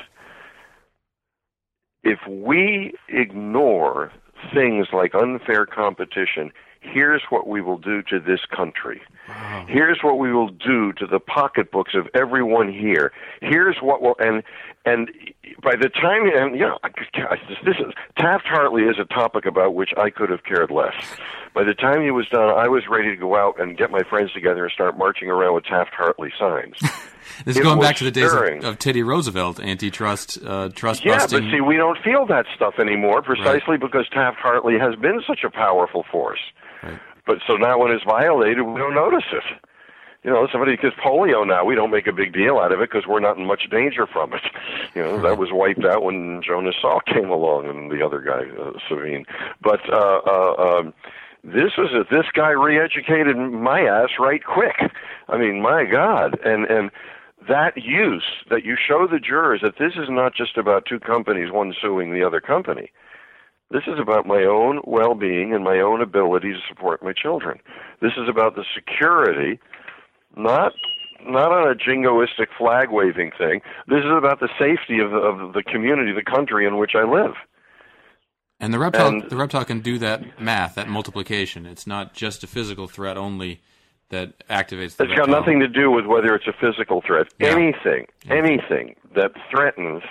if we ignore things like unfair competition, here's what we will do to this country. Wow. Here's what we will do to the pocketbooks of everyone here. Here's what will, and and by the time, and you know, this, this is Taft-Hartley is a topic about which I could have cared less. By the time he was done, I was ready to go out and get my friends together and start marching around with Taft-Hartley signs. This is going back to the days of, of Teddy Roosevelt, antitrust, uh, trust yeah, busting. Yeah, but see, we don't feel that stuff anymore precisely right. because Taft-Hartley has been such a powerful force. Right. But so now when it's violated, we don't notice it. You know, somebody gets polio now, we don't make a big deal out of it because we're not in much danger from it. You know, that was wiped out when Jonas Salk came along and the other guy, uh, Savine. But uh, uh, um, this was a, this guy re-educated my ass right quick. I mean, my God, and and that use that you show the jurors that this is not just about two companies, one suing the other company. This is about my own well-being and my own ability to support my children. This is about the security, not not on a jingoistic flag-waving thing. This is about the safety of the, of the community, the country in which I live. And the reptile, and, the reptile can do that math, that multiplication. It's not just a physical threat only that activates the It's reptile. got nothing to do with whether it's a physical threat. Yeah. Anything, yeah. anything that threatens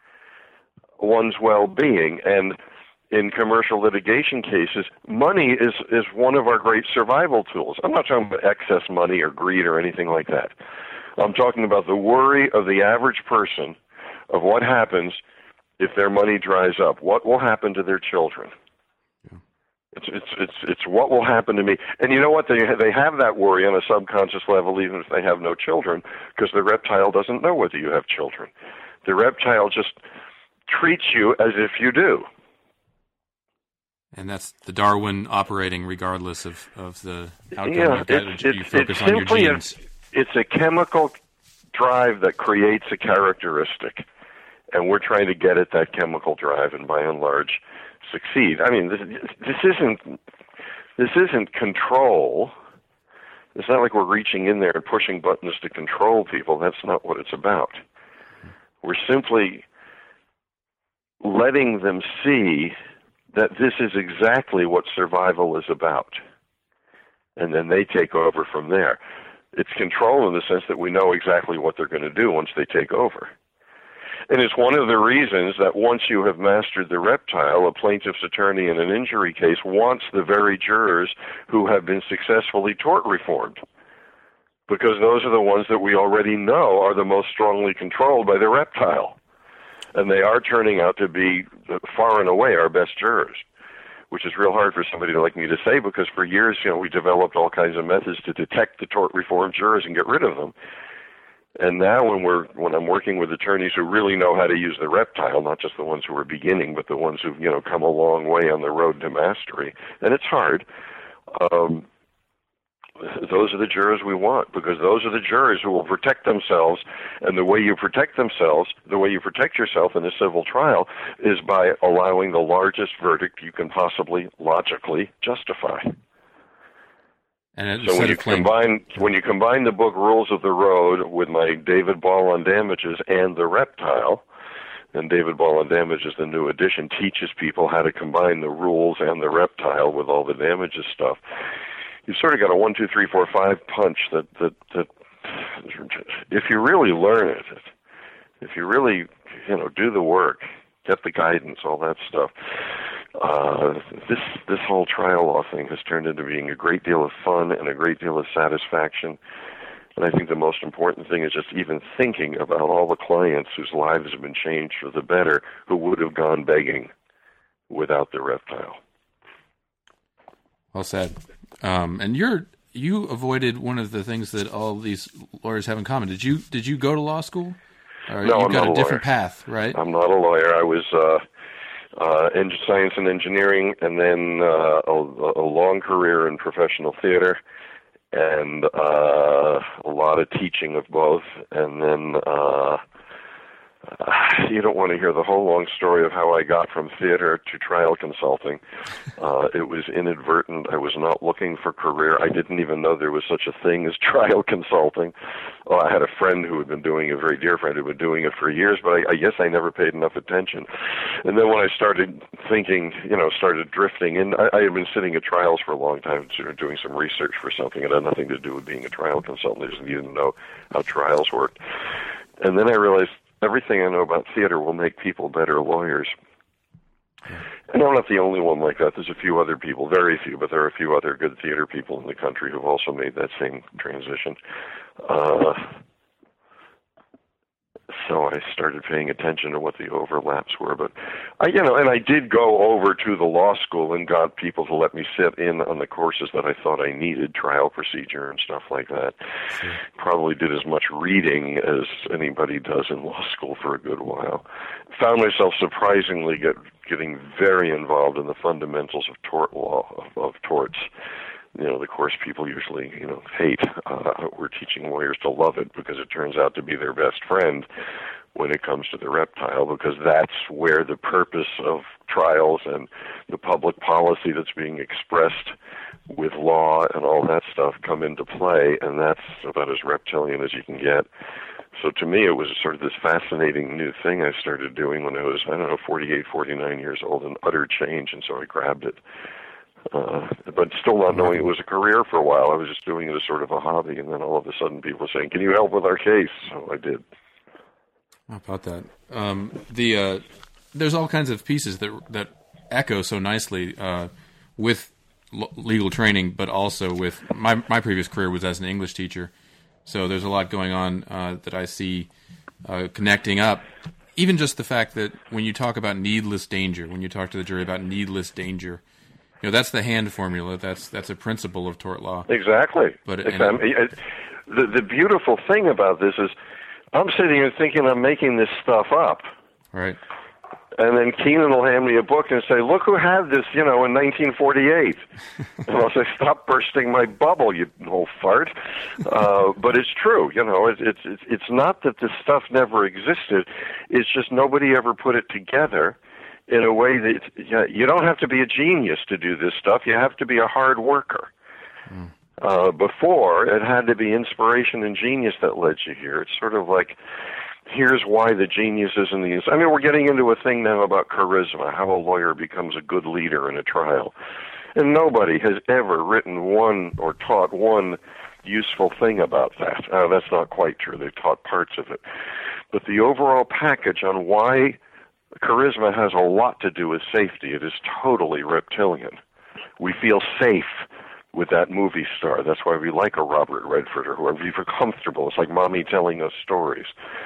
one's well-being. And in commercial litigation cases, money is, is one of our great survival tools. I'm not talking about excess money or greed or anything like that. I'm talking about the worry of the average person of what happens if their money dries up. What will happen to their children? Yeah. It's it's it's it's what will happen to me. And you know what? They they have that worry on a subconscious level, even if they have no children, because the reptile doesn't know whether you have children. The reptile just treats you as if you do. And that's the Darwin operating regardless of, of the outcome. Yeah, of that. it's, You it's, focus it's on your simply genes. A, it's a chemical drive that creates a characteristic. And we're trying to get at that chemical drive and by and large succeed. I mean, this, this isn't this isn't control. It's not like we're reaching in there and pushing buttons to control people. That's not what it's about. We're simply letting them see that this is exactly what survival is about. And then they take over from there. It's control in the sense that we know exactly what they're going to do once they take over. And it's one of the reasons that once you have mastered the reptile, a plaintiff's attorney in an injury case wants the very jurors who have been successfully tort reformed. Because those are the ones that we already know are the most strongly controlled by the reptile. And they are turning out to be far and away our best jurors, which is real hard for somebody like me to say because for years, you know, we developed all kinds of methods to detect the tort reformed jurors and get rid of them. And now when we're when I'm working with attorneys who really know how to use the reptile, not just the ones who are beginning, but the ones who've, you know, come a long way on the road to mastery, and it's hard, um, those are the jurors we want, because those are the jurors who will protect themselves, and the way you protect themselves, the way you protect yourself in a civil trial is by allowing the largest verdict you can possibly logically justify. And so when you combine when you combine the book Rules of the Road with my David Ball on Damages and the Reptile, and David Ball on Damages, the new edition, teaches people how to combine the rules and the reptile with all the damages stuff. You've sort of got a one, two, three, four, five punch that that that if you really learn it, if you really you know do the work, get the guidance, all that stuff. Uh, this this whole trial law thing has turned into being a great deal of fun and a great deal of satisfaction. And I think the most important thing is just even thinking about all the clients whose lives have been changed for the better, who would have gone begging without the reptile. Well said. Um, and you're you avoided one of the things that all these lawyers have in common. Did you did you go to law school? Or no, you've I'm got not a a different lawyer. path, right? I'm not a lawyer. I was uh, uh, in science and engineering, and then uh, a, a long career in professional theater, and uh, a lot of teaching of both, and then uh, Uh, you don't want to hear the whole long story of how I got from theater to trial consulting. Uh, it was inadvertent. I was not looking for career. I didn't even know there was such a thing as trial consulting. Oh, I had a friend who had been doing it, a very dear friend who had been doing it for years, but I, I guess I never paid enough attention. And then when I started thinking, you know, started drifting in, I, I had been sitting at trials for a long time, sort of doing some research for something. It had nothing to do with being a trial consultant. I just needed to know how trials worked. And then I realized, everything I know about theater will make people better lawyers. And I'm not the only one like that. There's a few other people, very few, but there are a few other good theater people in the country who've also made that same transition. Uh, so I started paying attention to what the overlaps were. But I, you know, and I did go over to the law school and got people to let me sit in on the courses that I thought I needed, trial procedure and stuff like that. Sure. Probably did as much reading as anybody does in law school for a good while. Found myself surprisingly get, getting very involved in the fundamentals of tort law, of, of torts. You know, the course people usually, you know, hate. Uh, we're teaching lawyers to love it because it turns out to be their best friend when it comes to the reptile, because that's where the purpose of trials and the public policy that's being expressed with law and all that stuff come into play, and that's about as reptilian as you can get. So to me, it was sort of this fascinating new thing I started doing when I was, I don't know, forty-eight, forty-nine years old, an utter change, and so I grabbed it. Uh, but still not knowing it was a career for a while. I was just doing it as sort of a hobby, and then all of a sudden people were saying, can you help with our case? So I did. How about that? Um, the uh, there's all kinds of pieces that that echo so nicely uh, with l- legal training, but also with my my previous career was as an English teacher. So there's a lot going on uh, that I see uh, connecting up. Even just the fact that when you talk about needless danger, when you talk to the jury about needless danger, you know, that's the hand formula. That's that's a principle of tort law. Exactly. But exactly. It, the the beautiful thing about this is, I'm sitting here thinking I'm making this stuff up. Right. And then Keenan will hand me a book and say, "Look who had this, you know, in nineteen forty-eight." And I'll say, "Stop bursting my bubble, you old fart." Uh, but it's true, you know. It's it's it's not that this stuff never existed. It's just nobody ever put it together in a way that yeah, you don't have to be a genius to do this stuff. You have to be a hard worker. Mm. Uh, before, it had to be inspiration and genius that led you here. It's sort of like, here's why the genius is in the... I mean, we're getting into a thing now about charisma, how a lawyer becomes a good leader in a trial. And nobody has ever written one or taught one useful thing about that. Uh, that's not quite true. They've taught parts of it. But the overall package on why charisma has a lot to do with safety, it is totally reptilian. We feel safe with that movie star. That's why we like a Robert Redford or whoever. We feel comfortable. It's like mommy telling us stories.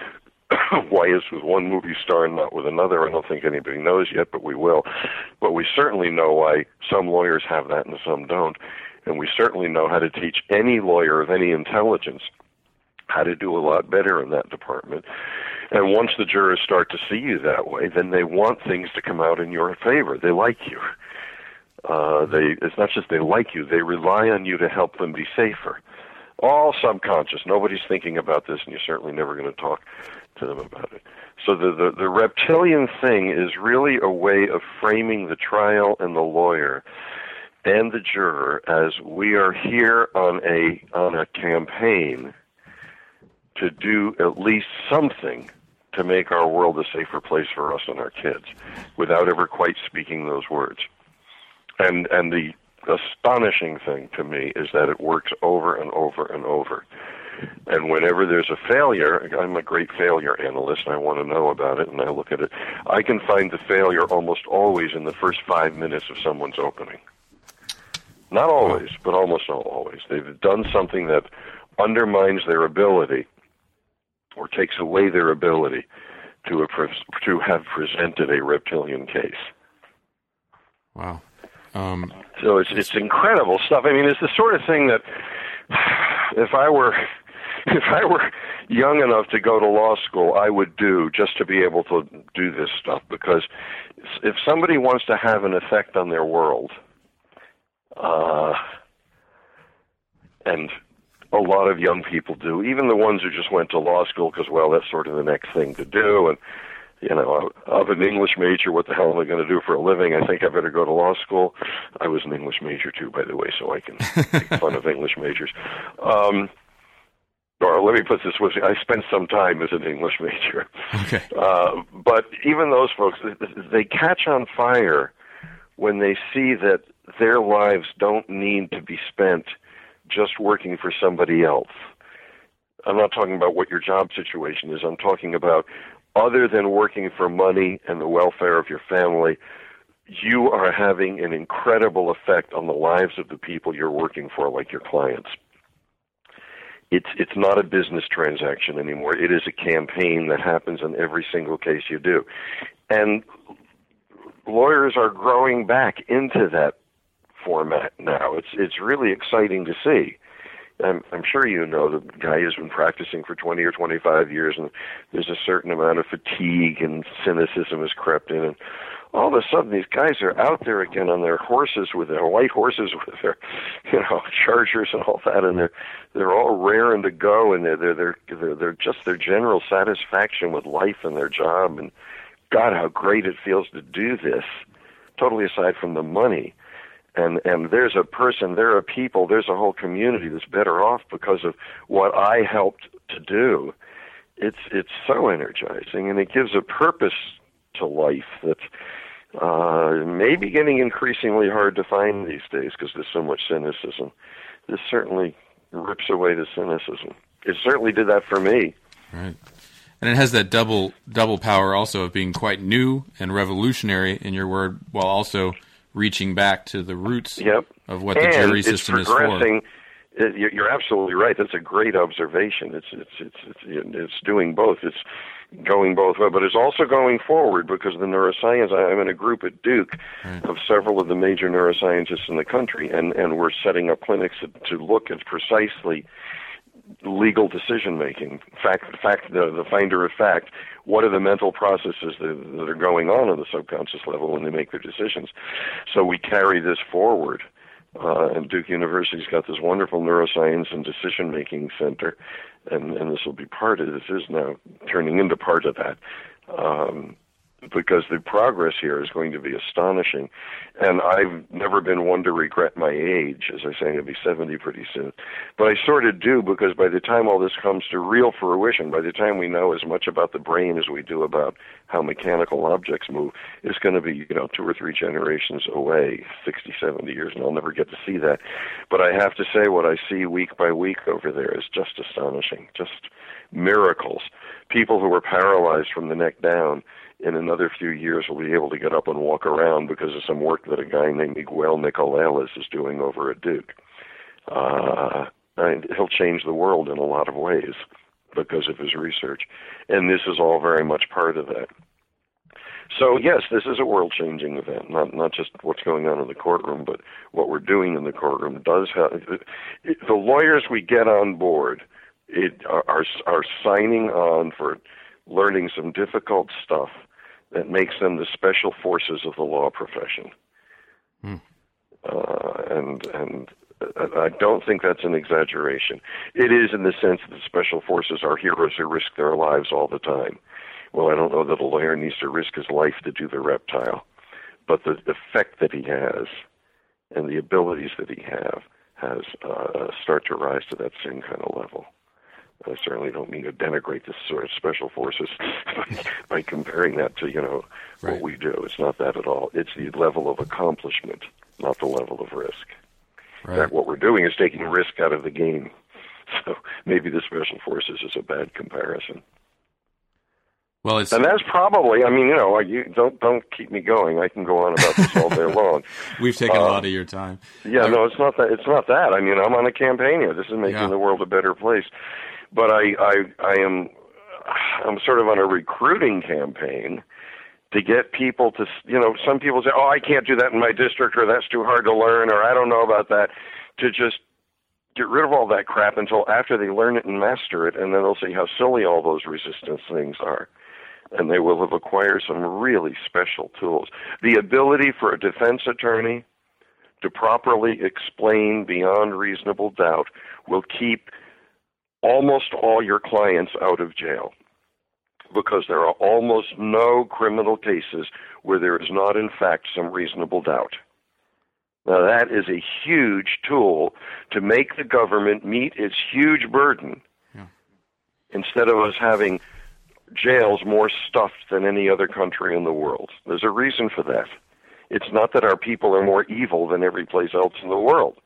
Why is with one movie star and not with another? I don't think anybody knows yet, but we will. But we certainly know why some lawyers have that and some don't. And we certainly know how to teach any lawyer of any intelligence how to do a lot better in that department. And once the jurors start to see you that way, then they want things to come out in your favor. They like you. Uh, they, it's not just they like you, they rely on you to help them be safer. All subconscious. Nobody's thinking about this, and you're certainly never going to talk to them about it. So the, the, the reptilian thing is really a way of framing the trial and the lawyer and the juror as we are here on a on a campaign to do at least something to make our world a safer place for us and our kids, without ever quite speaking those words. And and the astonishing thing to me is that it works over and over and over. And whenever there's a failure, I'm a great failure analyst, and I want to know about it, and I look at it. I can find the failure almost always in the first five minutes of someone's opening. Not always, but almost always. They've done something that undermines their ability or takes away their ability to have, to have presented a reptilian case. Wow. Um, so it's it's incredible stuff. I mean, it's the sort of thing that if I were if I were young enough to go to law school, I would do just to be able to do this stuff. Because if somebody wants to have an effect on their world, uh, and a lot of young people do, even the ones who just went to law school because, well, that's sort of the next thing to do. And, you know, I'm an English major. What the hell am I going to do for a living? I think I better go to law school. I was an English major, too, by the way, so I can make fun of English majors. Um, or let me put this way, I spent some time as an English major. Okay. Uh, but even those folks, they catch on fire when they see that their lives don't need to be spent just working for somebody else. I'm not talking about what your job situation is. I'm talking about other than working for money and the welfare of your family, you are having an incredible effect on the lives of the people you're working for, like your clients. It's it's not a business transaction anymore. It is a campaign that happens in every single case you do. And lawyers are growing back into that format now. It's it's really exciting to see. I'm, I'm sure you know the guy who's been practicing for twenty or twenty-five years, and there's a certain amount of fatigue and cynicism has crept in, and all of a sudden these guys are out there again on their horses with their white horses with their, you know, chargers and all that, and they're they're all raring to go, and they're they're they're they're, they're just their general satisfaction with life and their job, and God, how great it feels to do this. Totally aside from the money. And and there's a person, there are people, there's a whole community that's better off because of what I helped to do. It's it's so energizing, and it gives a purpose to life that uh, may be getting increasingly hard to find these days because there's so much cynicism. This certainly rips away the cynicism. It certainly did that for me. Right. And it has that double double power also of being quite new and revolutionary in your word, while also reaching back to the roots yep. of what the and jury it's system is progressing. For. It, you're absolutely right. That's a great observation. It's it's it's it's it's doing both. It's going both ways, but it's also going forward because the neuroscience. I'm in a group at Duke right. of several of the major neuroscientists in the country, and and we're setting up clinics to, to look at precisely legal decision making. Fact, fact, the, the finder of fact. What are the mental processes that, that are going on on the subconscious level when they make their decisions? So we carry this forward. Uh, and Duke University's got this wonderful neuroscience and decision making center, and, and this will be part of this is now turning into part of that. Um, because the progress here is going to be astonishing. And I've never been one to regret my age. As I say, I'm going to be seventy pretty soon. But I sort of do, because by the time all this comes to real fruition, by the time we know as much about the brain as we do about how mechanical objects move, it's going to be, you know, two or three generations away, sixty, seventy years, and I'll never get to see that. But I have to say, what I see week by week over there is just astonishing, just miracles. People who were paralyzed from the neck down in another few years will be able to get up and walk around because of some work that a guy named Miguel Nicolelis is doing over at Duke. Uh, and he'll change the world in a lot of ways because of his research. And this is all very much part of that. So, yes, this is a world-changing event, not not just what's going on in the courtroom, but what we're doing in the courtroom does have... The lawyers we get on board it, are, are, are signing on for learning some difficult stuff that makes them the special forces of the law profession. Hmm. Uh, and and I don't think that's an exaggeration. It is in the sense that the special forces are heroes who risk their lives all the time. Well, I don't know that a lawyer needs to risk his life to do the reptile, but the effect that he has and the abilities that he have has uh, start to rise to that same kind of level. I certainly don't mean to denigrate this sort of special forces by, by comparing that to, you know, right. what we do. It's not that at all. It's the level of accomplishment, not the level of risk. Right. That what we're doing is taking risk out of the game. So maybe the special forces is a bad comparison. Well, it's... And that's probably, I mean, you know, you don't don't keep me going. I can go on about this all day long. We've taken uh, a lot of your time. Yeah, uh, no, it's not that. It's not that. I mean, I'm on a campaign here. This is making yeah. the world a better place. But I, I, I am, I'm sort of on a recruiting campaign to get people to, you know, some people say, oh, I can't do that in my district, or that's too hard to learn, or I don't know about that, to just get rid of all that crap until after they learn it and master it, and then they'll see how silly all those resistance things are. And they will have acquired some really special tools. The ability for a defense attorney to properly explain beyond reasonable doubt will keep almost all your clients out of jail, because there are almost no criminal cases where there is not, in fact, some reasonable doubt. Now, that is a huge tool to make the government meet its huge burden, yeah. instead of us having jails more stuffed than any other country in the world. There's a reason for that. It's not that our people are more evil than every place else in the world.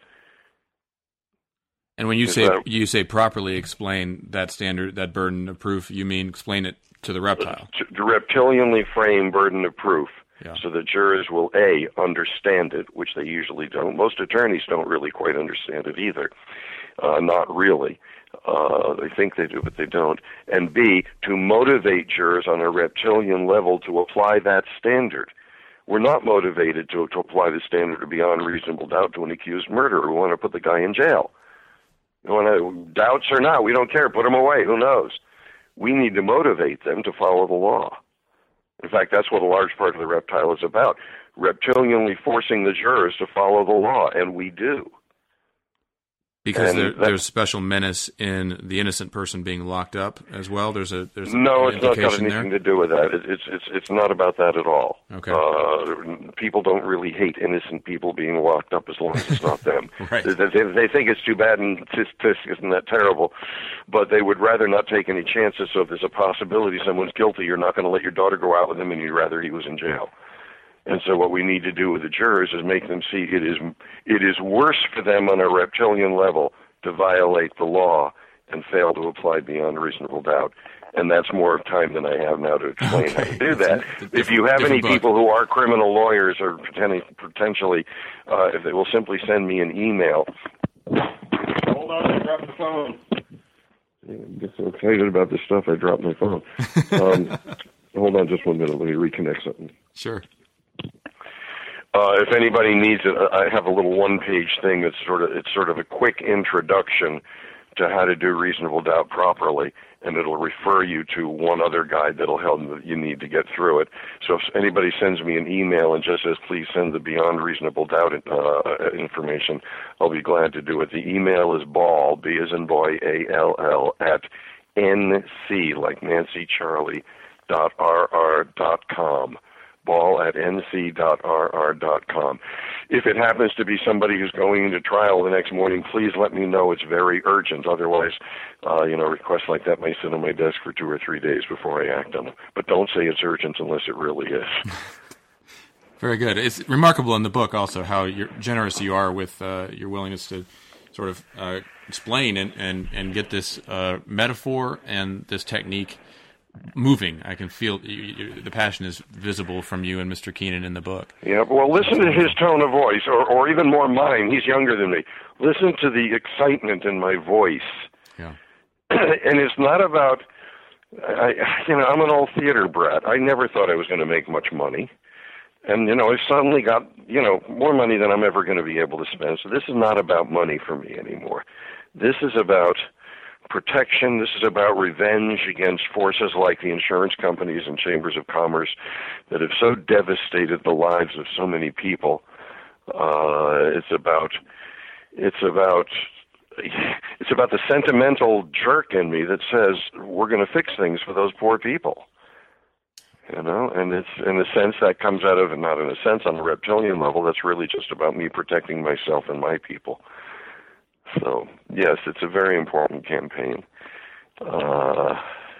And when you Is say that, you say properly explain that standard, that burden of proof, you mean explain it to the reptile? The reptilianly frame burden of proof. Yeah. So the jurors will, A, understand it, which they usually don't. Most attorneys don't really quite understand it either. Uh, not really. Uh, they think they do, but they don't. And B, to motivate jurors on a reptilian level to apply that standard. We're not motivated to, to apply the standard of beyond reasonable doubt to an accused murderer. We want to put the guy in jail. You want to, doubts or not, we don't care. Put him away. Who knows? We need to motivate them to follow the law. In fact, that's what a large part of the reptile is about, reptilianly forcing the jurors to follow the law, and we do. Because there, there's special menace in the innocent person being locked up as well. There's a there's no, an it's not got anything there? to do with that. It, it's it's it's not about that at all. Okay. Uh, people don't really hate innocent people being locked up as long as it's not them. Right. They, they, they think it's too bad and tisk tisk, isn't that terrible? But they would rather not take any chances. So if there's a possibility someone's guilty, you're not going to let your daughter go out with him, and you'd rather he was in jail. And so what we need to do with the jurors is make them see it is it is worse for them on a reptilian level to violate the law and fail to apply beyond reasonable doubt. And that's more time than I have now to explain okay. how to do that. If you have any book. people who are criminal lawyers or potentially, uh, if they will simply send me an email. Hold on, I dropped the phone. I get so excited about this stuff, I dropped my phone. Um, hold on just one minute. Let me reconnect something. Sure. Uh, if anybody needs it, I have a little one-page thing that's sort of it's sort of a quick introduction to how to do reasonable doubt properly, and it'll refer you to one other guide that'll help you need to get through it. So if anybody sends me an email and just says, please send the beyond reasonable doubt uh, information, I'll be glad to do it. The email is ball, B as in boy, A L L, at N C, like Nancy Charlie, dot R R dot com. Ball at N C dot R R dot com. If it happens to be somebody who's going into trial the next morning, please let me know. It's very urgent. Otherwise, uh, you know, requests like that may sit on my desk for two or three days before I act on them. But don't say it's urgent unless it really is. Very good. It's remarkable in the book also how you're generous you are with uh, your willingness to sort of uh, explain and, and, and get this uh, metaphor and this technique moving. I can feel you, you, the passion is visible from you and Mister Keenan in the book. Yeah, well, listen to his tone of voice, or, or even more mine. He's younger than me. Listen to the excitement in my voice. Yeah. And it's not about, I, you know, I'm an old theater brat. I never thought I was going to make much money. And, you know, I suddenly got, you know, more money than I'm ever going to be able to spend. So this is not about money for me anymore. This is about protection. This is about revenge against forces like the insurance companies and chambers of commerce that have so devastated the lives of so many people. Uh, it's about, it's about, it's about the sentimental jerk in me that says we're going to fix things for those poor people. You know, and it's in a sense that comes out of, not in a sense on a reptilian level, that's really just about me protecting myself and my people. So, yes, it's a very important campaign. Uh,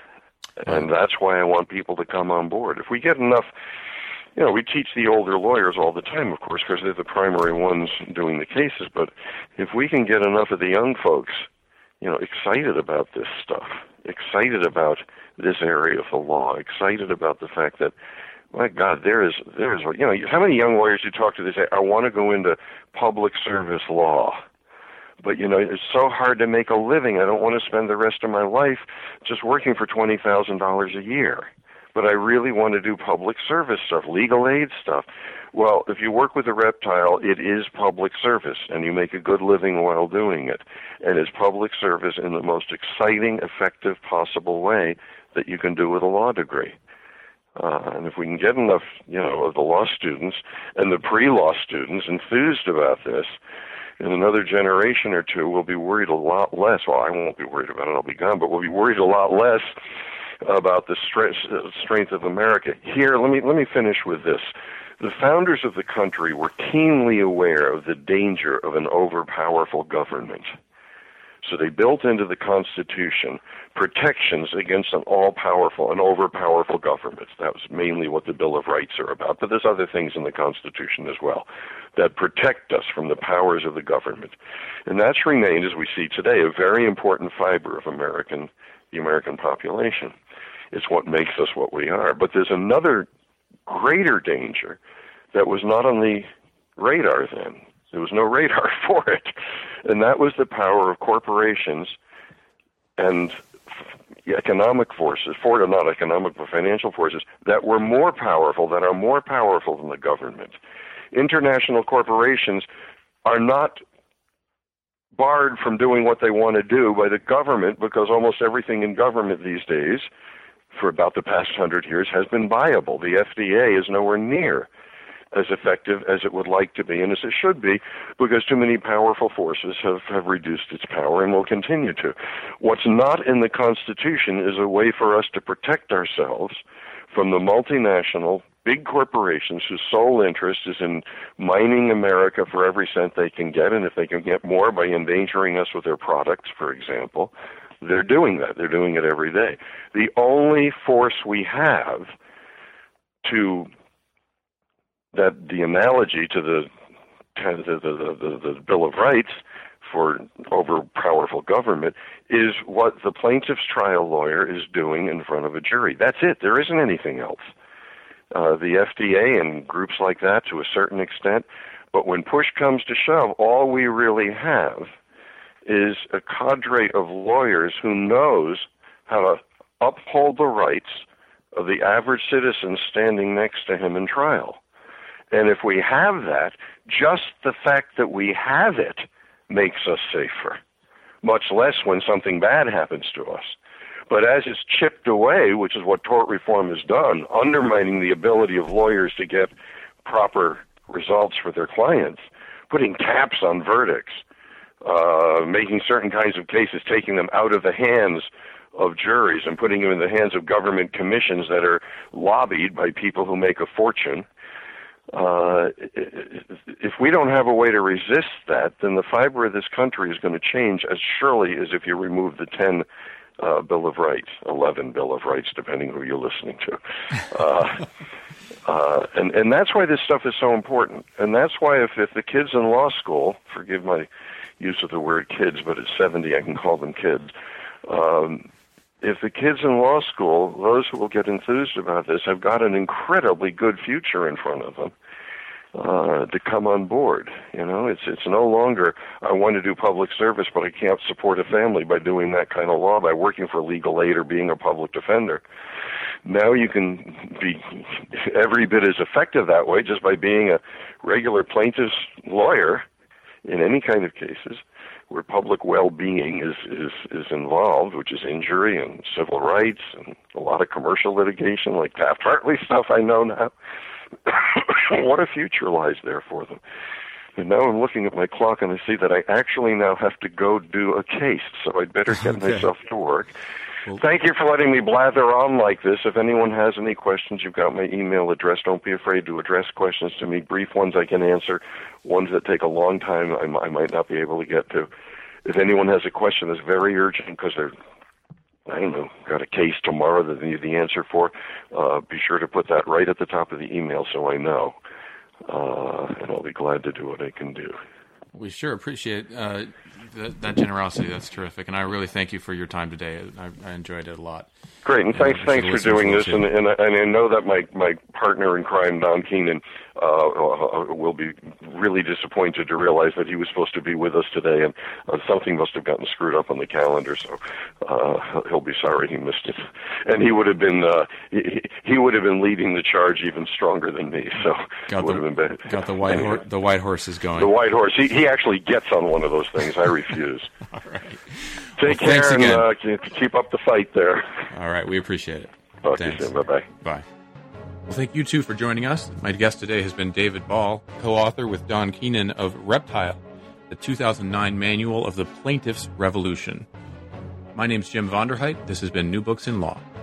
and that's why I want people to come on board. If we get enough, you know, we teach the older lawyers all the time, of course, because they're the primary ones doing the cases. But if we can get enough of the young folks, you know, excited about this stuff, excited about this area of the law, excited about the fact that, my God, there is, there is, you know, how many young lawyers you talk to, they say, I want to go into public service law. But, you know, it's so hard to make a living. I don't want to spend the rest of my life just working for twenty thousand dollars a year. But I really want to do public service stuff, legal aid stuff. Well, if you work with a reptile, it is public service, and you make a good living while doing it. And it's public service in the most exciting, effective possible way that you can do with a law degree. Uh, and if we can get enough, you know, of the law students and the pre-law students enthused about this, in another generation or two, we'll be worried a lot less. Well, I won't be worried about it. I'll be gone. But we'll be worried a lot less about the strength of America. Here, let me let me finish with this. The founders of the country were keenly aware of the danger of an overpowerful government. So they built into the Constitution protections against an all-powerful, an over-powerful government. That was mainly what the Bill of Rights are about, but there's other things in the Constitution as well that protect us from the powers of the government. And that's remained, as we see today, a very important fiber of American, the American population. It's what makes us what we are. But there's another greater danger that was not on the radar then. There was no radar for it. And that was the power of corporations and economic forces, for not economic but financial forces, that were more powerful, that are more powerful than the government. International corporations are not barred from doing what they want to do by the government, because almost everything in government these days, for about the past hundred years, has been viable. The F D A is nowhere near as effective as it would like to be and as it should be, because too many powerful forces have, have reduced its power and will continue to. What's not in the Constitution is a way for us to protect ourselves from the multinational big corporations whose sole interest is in mining America for every cent they can get, and if they can get more by endangering us with their products, for example, they're doing that. They're doing it every day. The only force we have to that the analogy to the the, the, the, the Bill of Rights for over-powerful government is what the plaintiff's trial lawyer is doing in front of a jury. That's it. There isn't anything else. Uh, the F D A and groups like that to a certain extent, but when push comes to shove, all we really have is a cadre of lawyers who knows how to uphold the rights of the average citizen standing next to him in trial. And if we have that, just the fact that we have it makes us safer, much less when something bad happens to us. But as it's chipped away, which is what tort reform has done, undermining the ability of lawyers to get proper results for their clients, putting caps on verdicts, uh, making certain kinds of cases, taking them out of the hands of juries and putting them in the hands of government commissions that are lobbied by people who make a fortune. Uh, if we don't have a way to resist that, then the fiber of this country is going to change as surely as if you remove the ten uh, Bill of Rights, eleven Bill of Rights, depending who you're listening to. Uh, uh, and, and that's why this stuff is so important. And that's why if, if the kids in law school, forgive my use of the word kids, but at seventy I can call them kids, um, if the kids in law school, those who will get enthused about this, have got an incredibly good future in front of them uh, to come on board. You know, it's it's no longer, I want to do public service, but I can't support a family by doing that kind of law, by working for legal aid or being a public defender. Now you can be every bit as effective that way just by being a regular plaintiff's lawyer in any kind of cases where public well-being is, is, is involved, which is injury and civil rights and a lot of commercial litigation like Taft-Hartley stuff I know now. What a future lies there for them. And now I'm looking at my clock and I see that I actually now have to go do a case, so I'd better get okay. myself to work. Well, thank you for letting me blather on like this. If anyone has any questions, you've got my email address. Don't be afraid to address questions to me. Brief ones I can answer. Ones that take a long time I, m- I might not be able to get to. If anyone has a question that's very urgent because they're, I don't know, got a case tomorrow that they need the answer for, uh, be sure to put that right at the top of the email so I know. Uh, and I'll be glad to do what I can do. We sure appreciate uh, that, that generosity. That's terrific, and I really thank you for your time today. I, I enjoyed it a lot. Great, and thanks, thanks for doing this. And, and, and I know that my, my partner in crime, Don Keenan, uh, will be really disappointed to realize that he was supposed to be with us today, and uh, something must have gotten screwed up on the calendar. So uh, he'll be sorry he missed it. And he would have been uh, he, he would have been leading the charge even stronger than me. So got it would the, have been better. Got the white anyway, hor- the white horse is going. The white horse. He he actually gets on one of those things. I refuse. All right. Take well, care and uh, keep up the fight there. All right, we appreciate it. Talk to you soon. Bye-bye. Bye. Well, thank you, too, for joining us. My guest today has been David Ball, co-author with Don Keenan of Reptile, the two thousand nine Manual of the Plaintiff's Revolution. My name's Jim Vonderheit. This has been New Books in Law.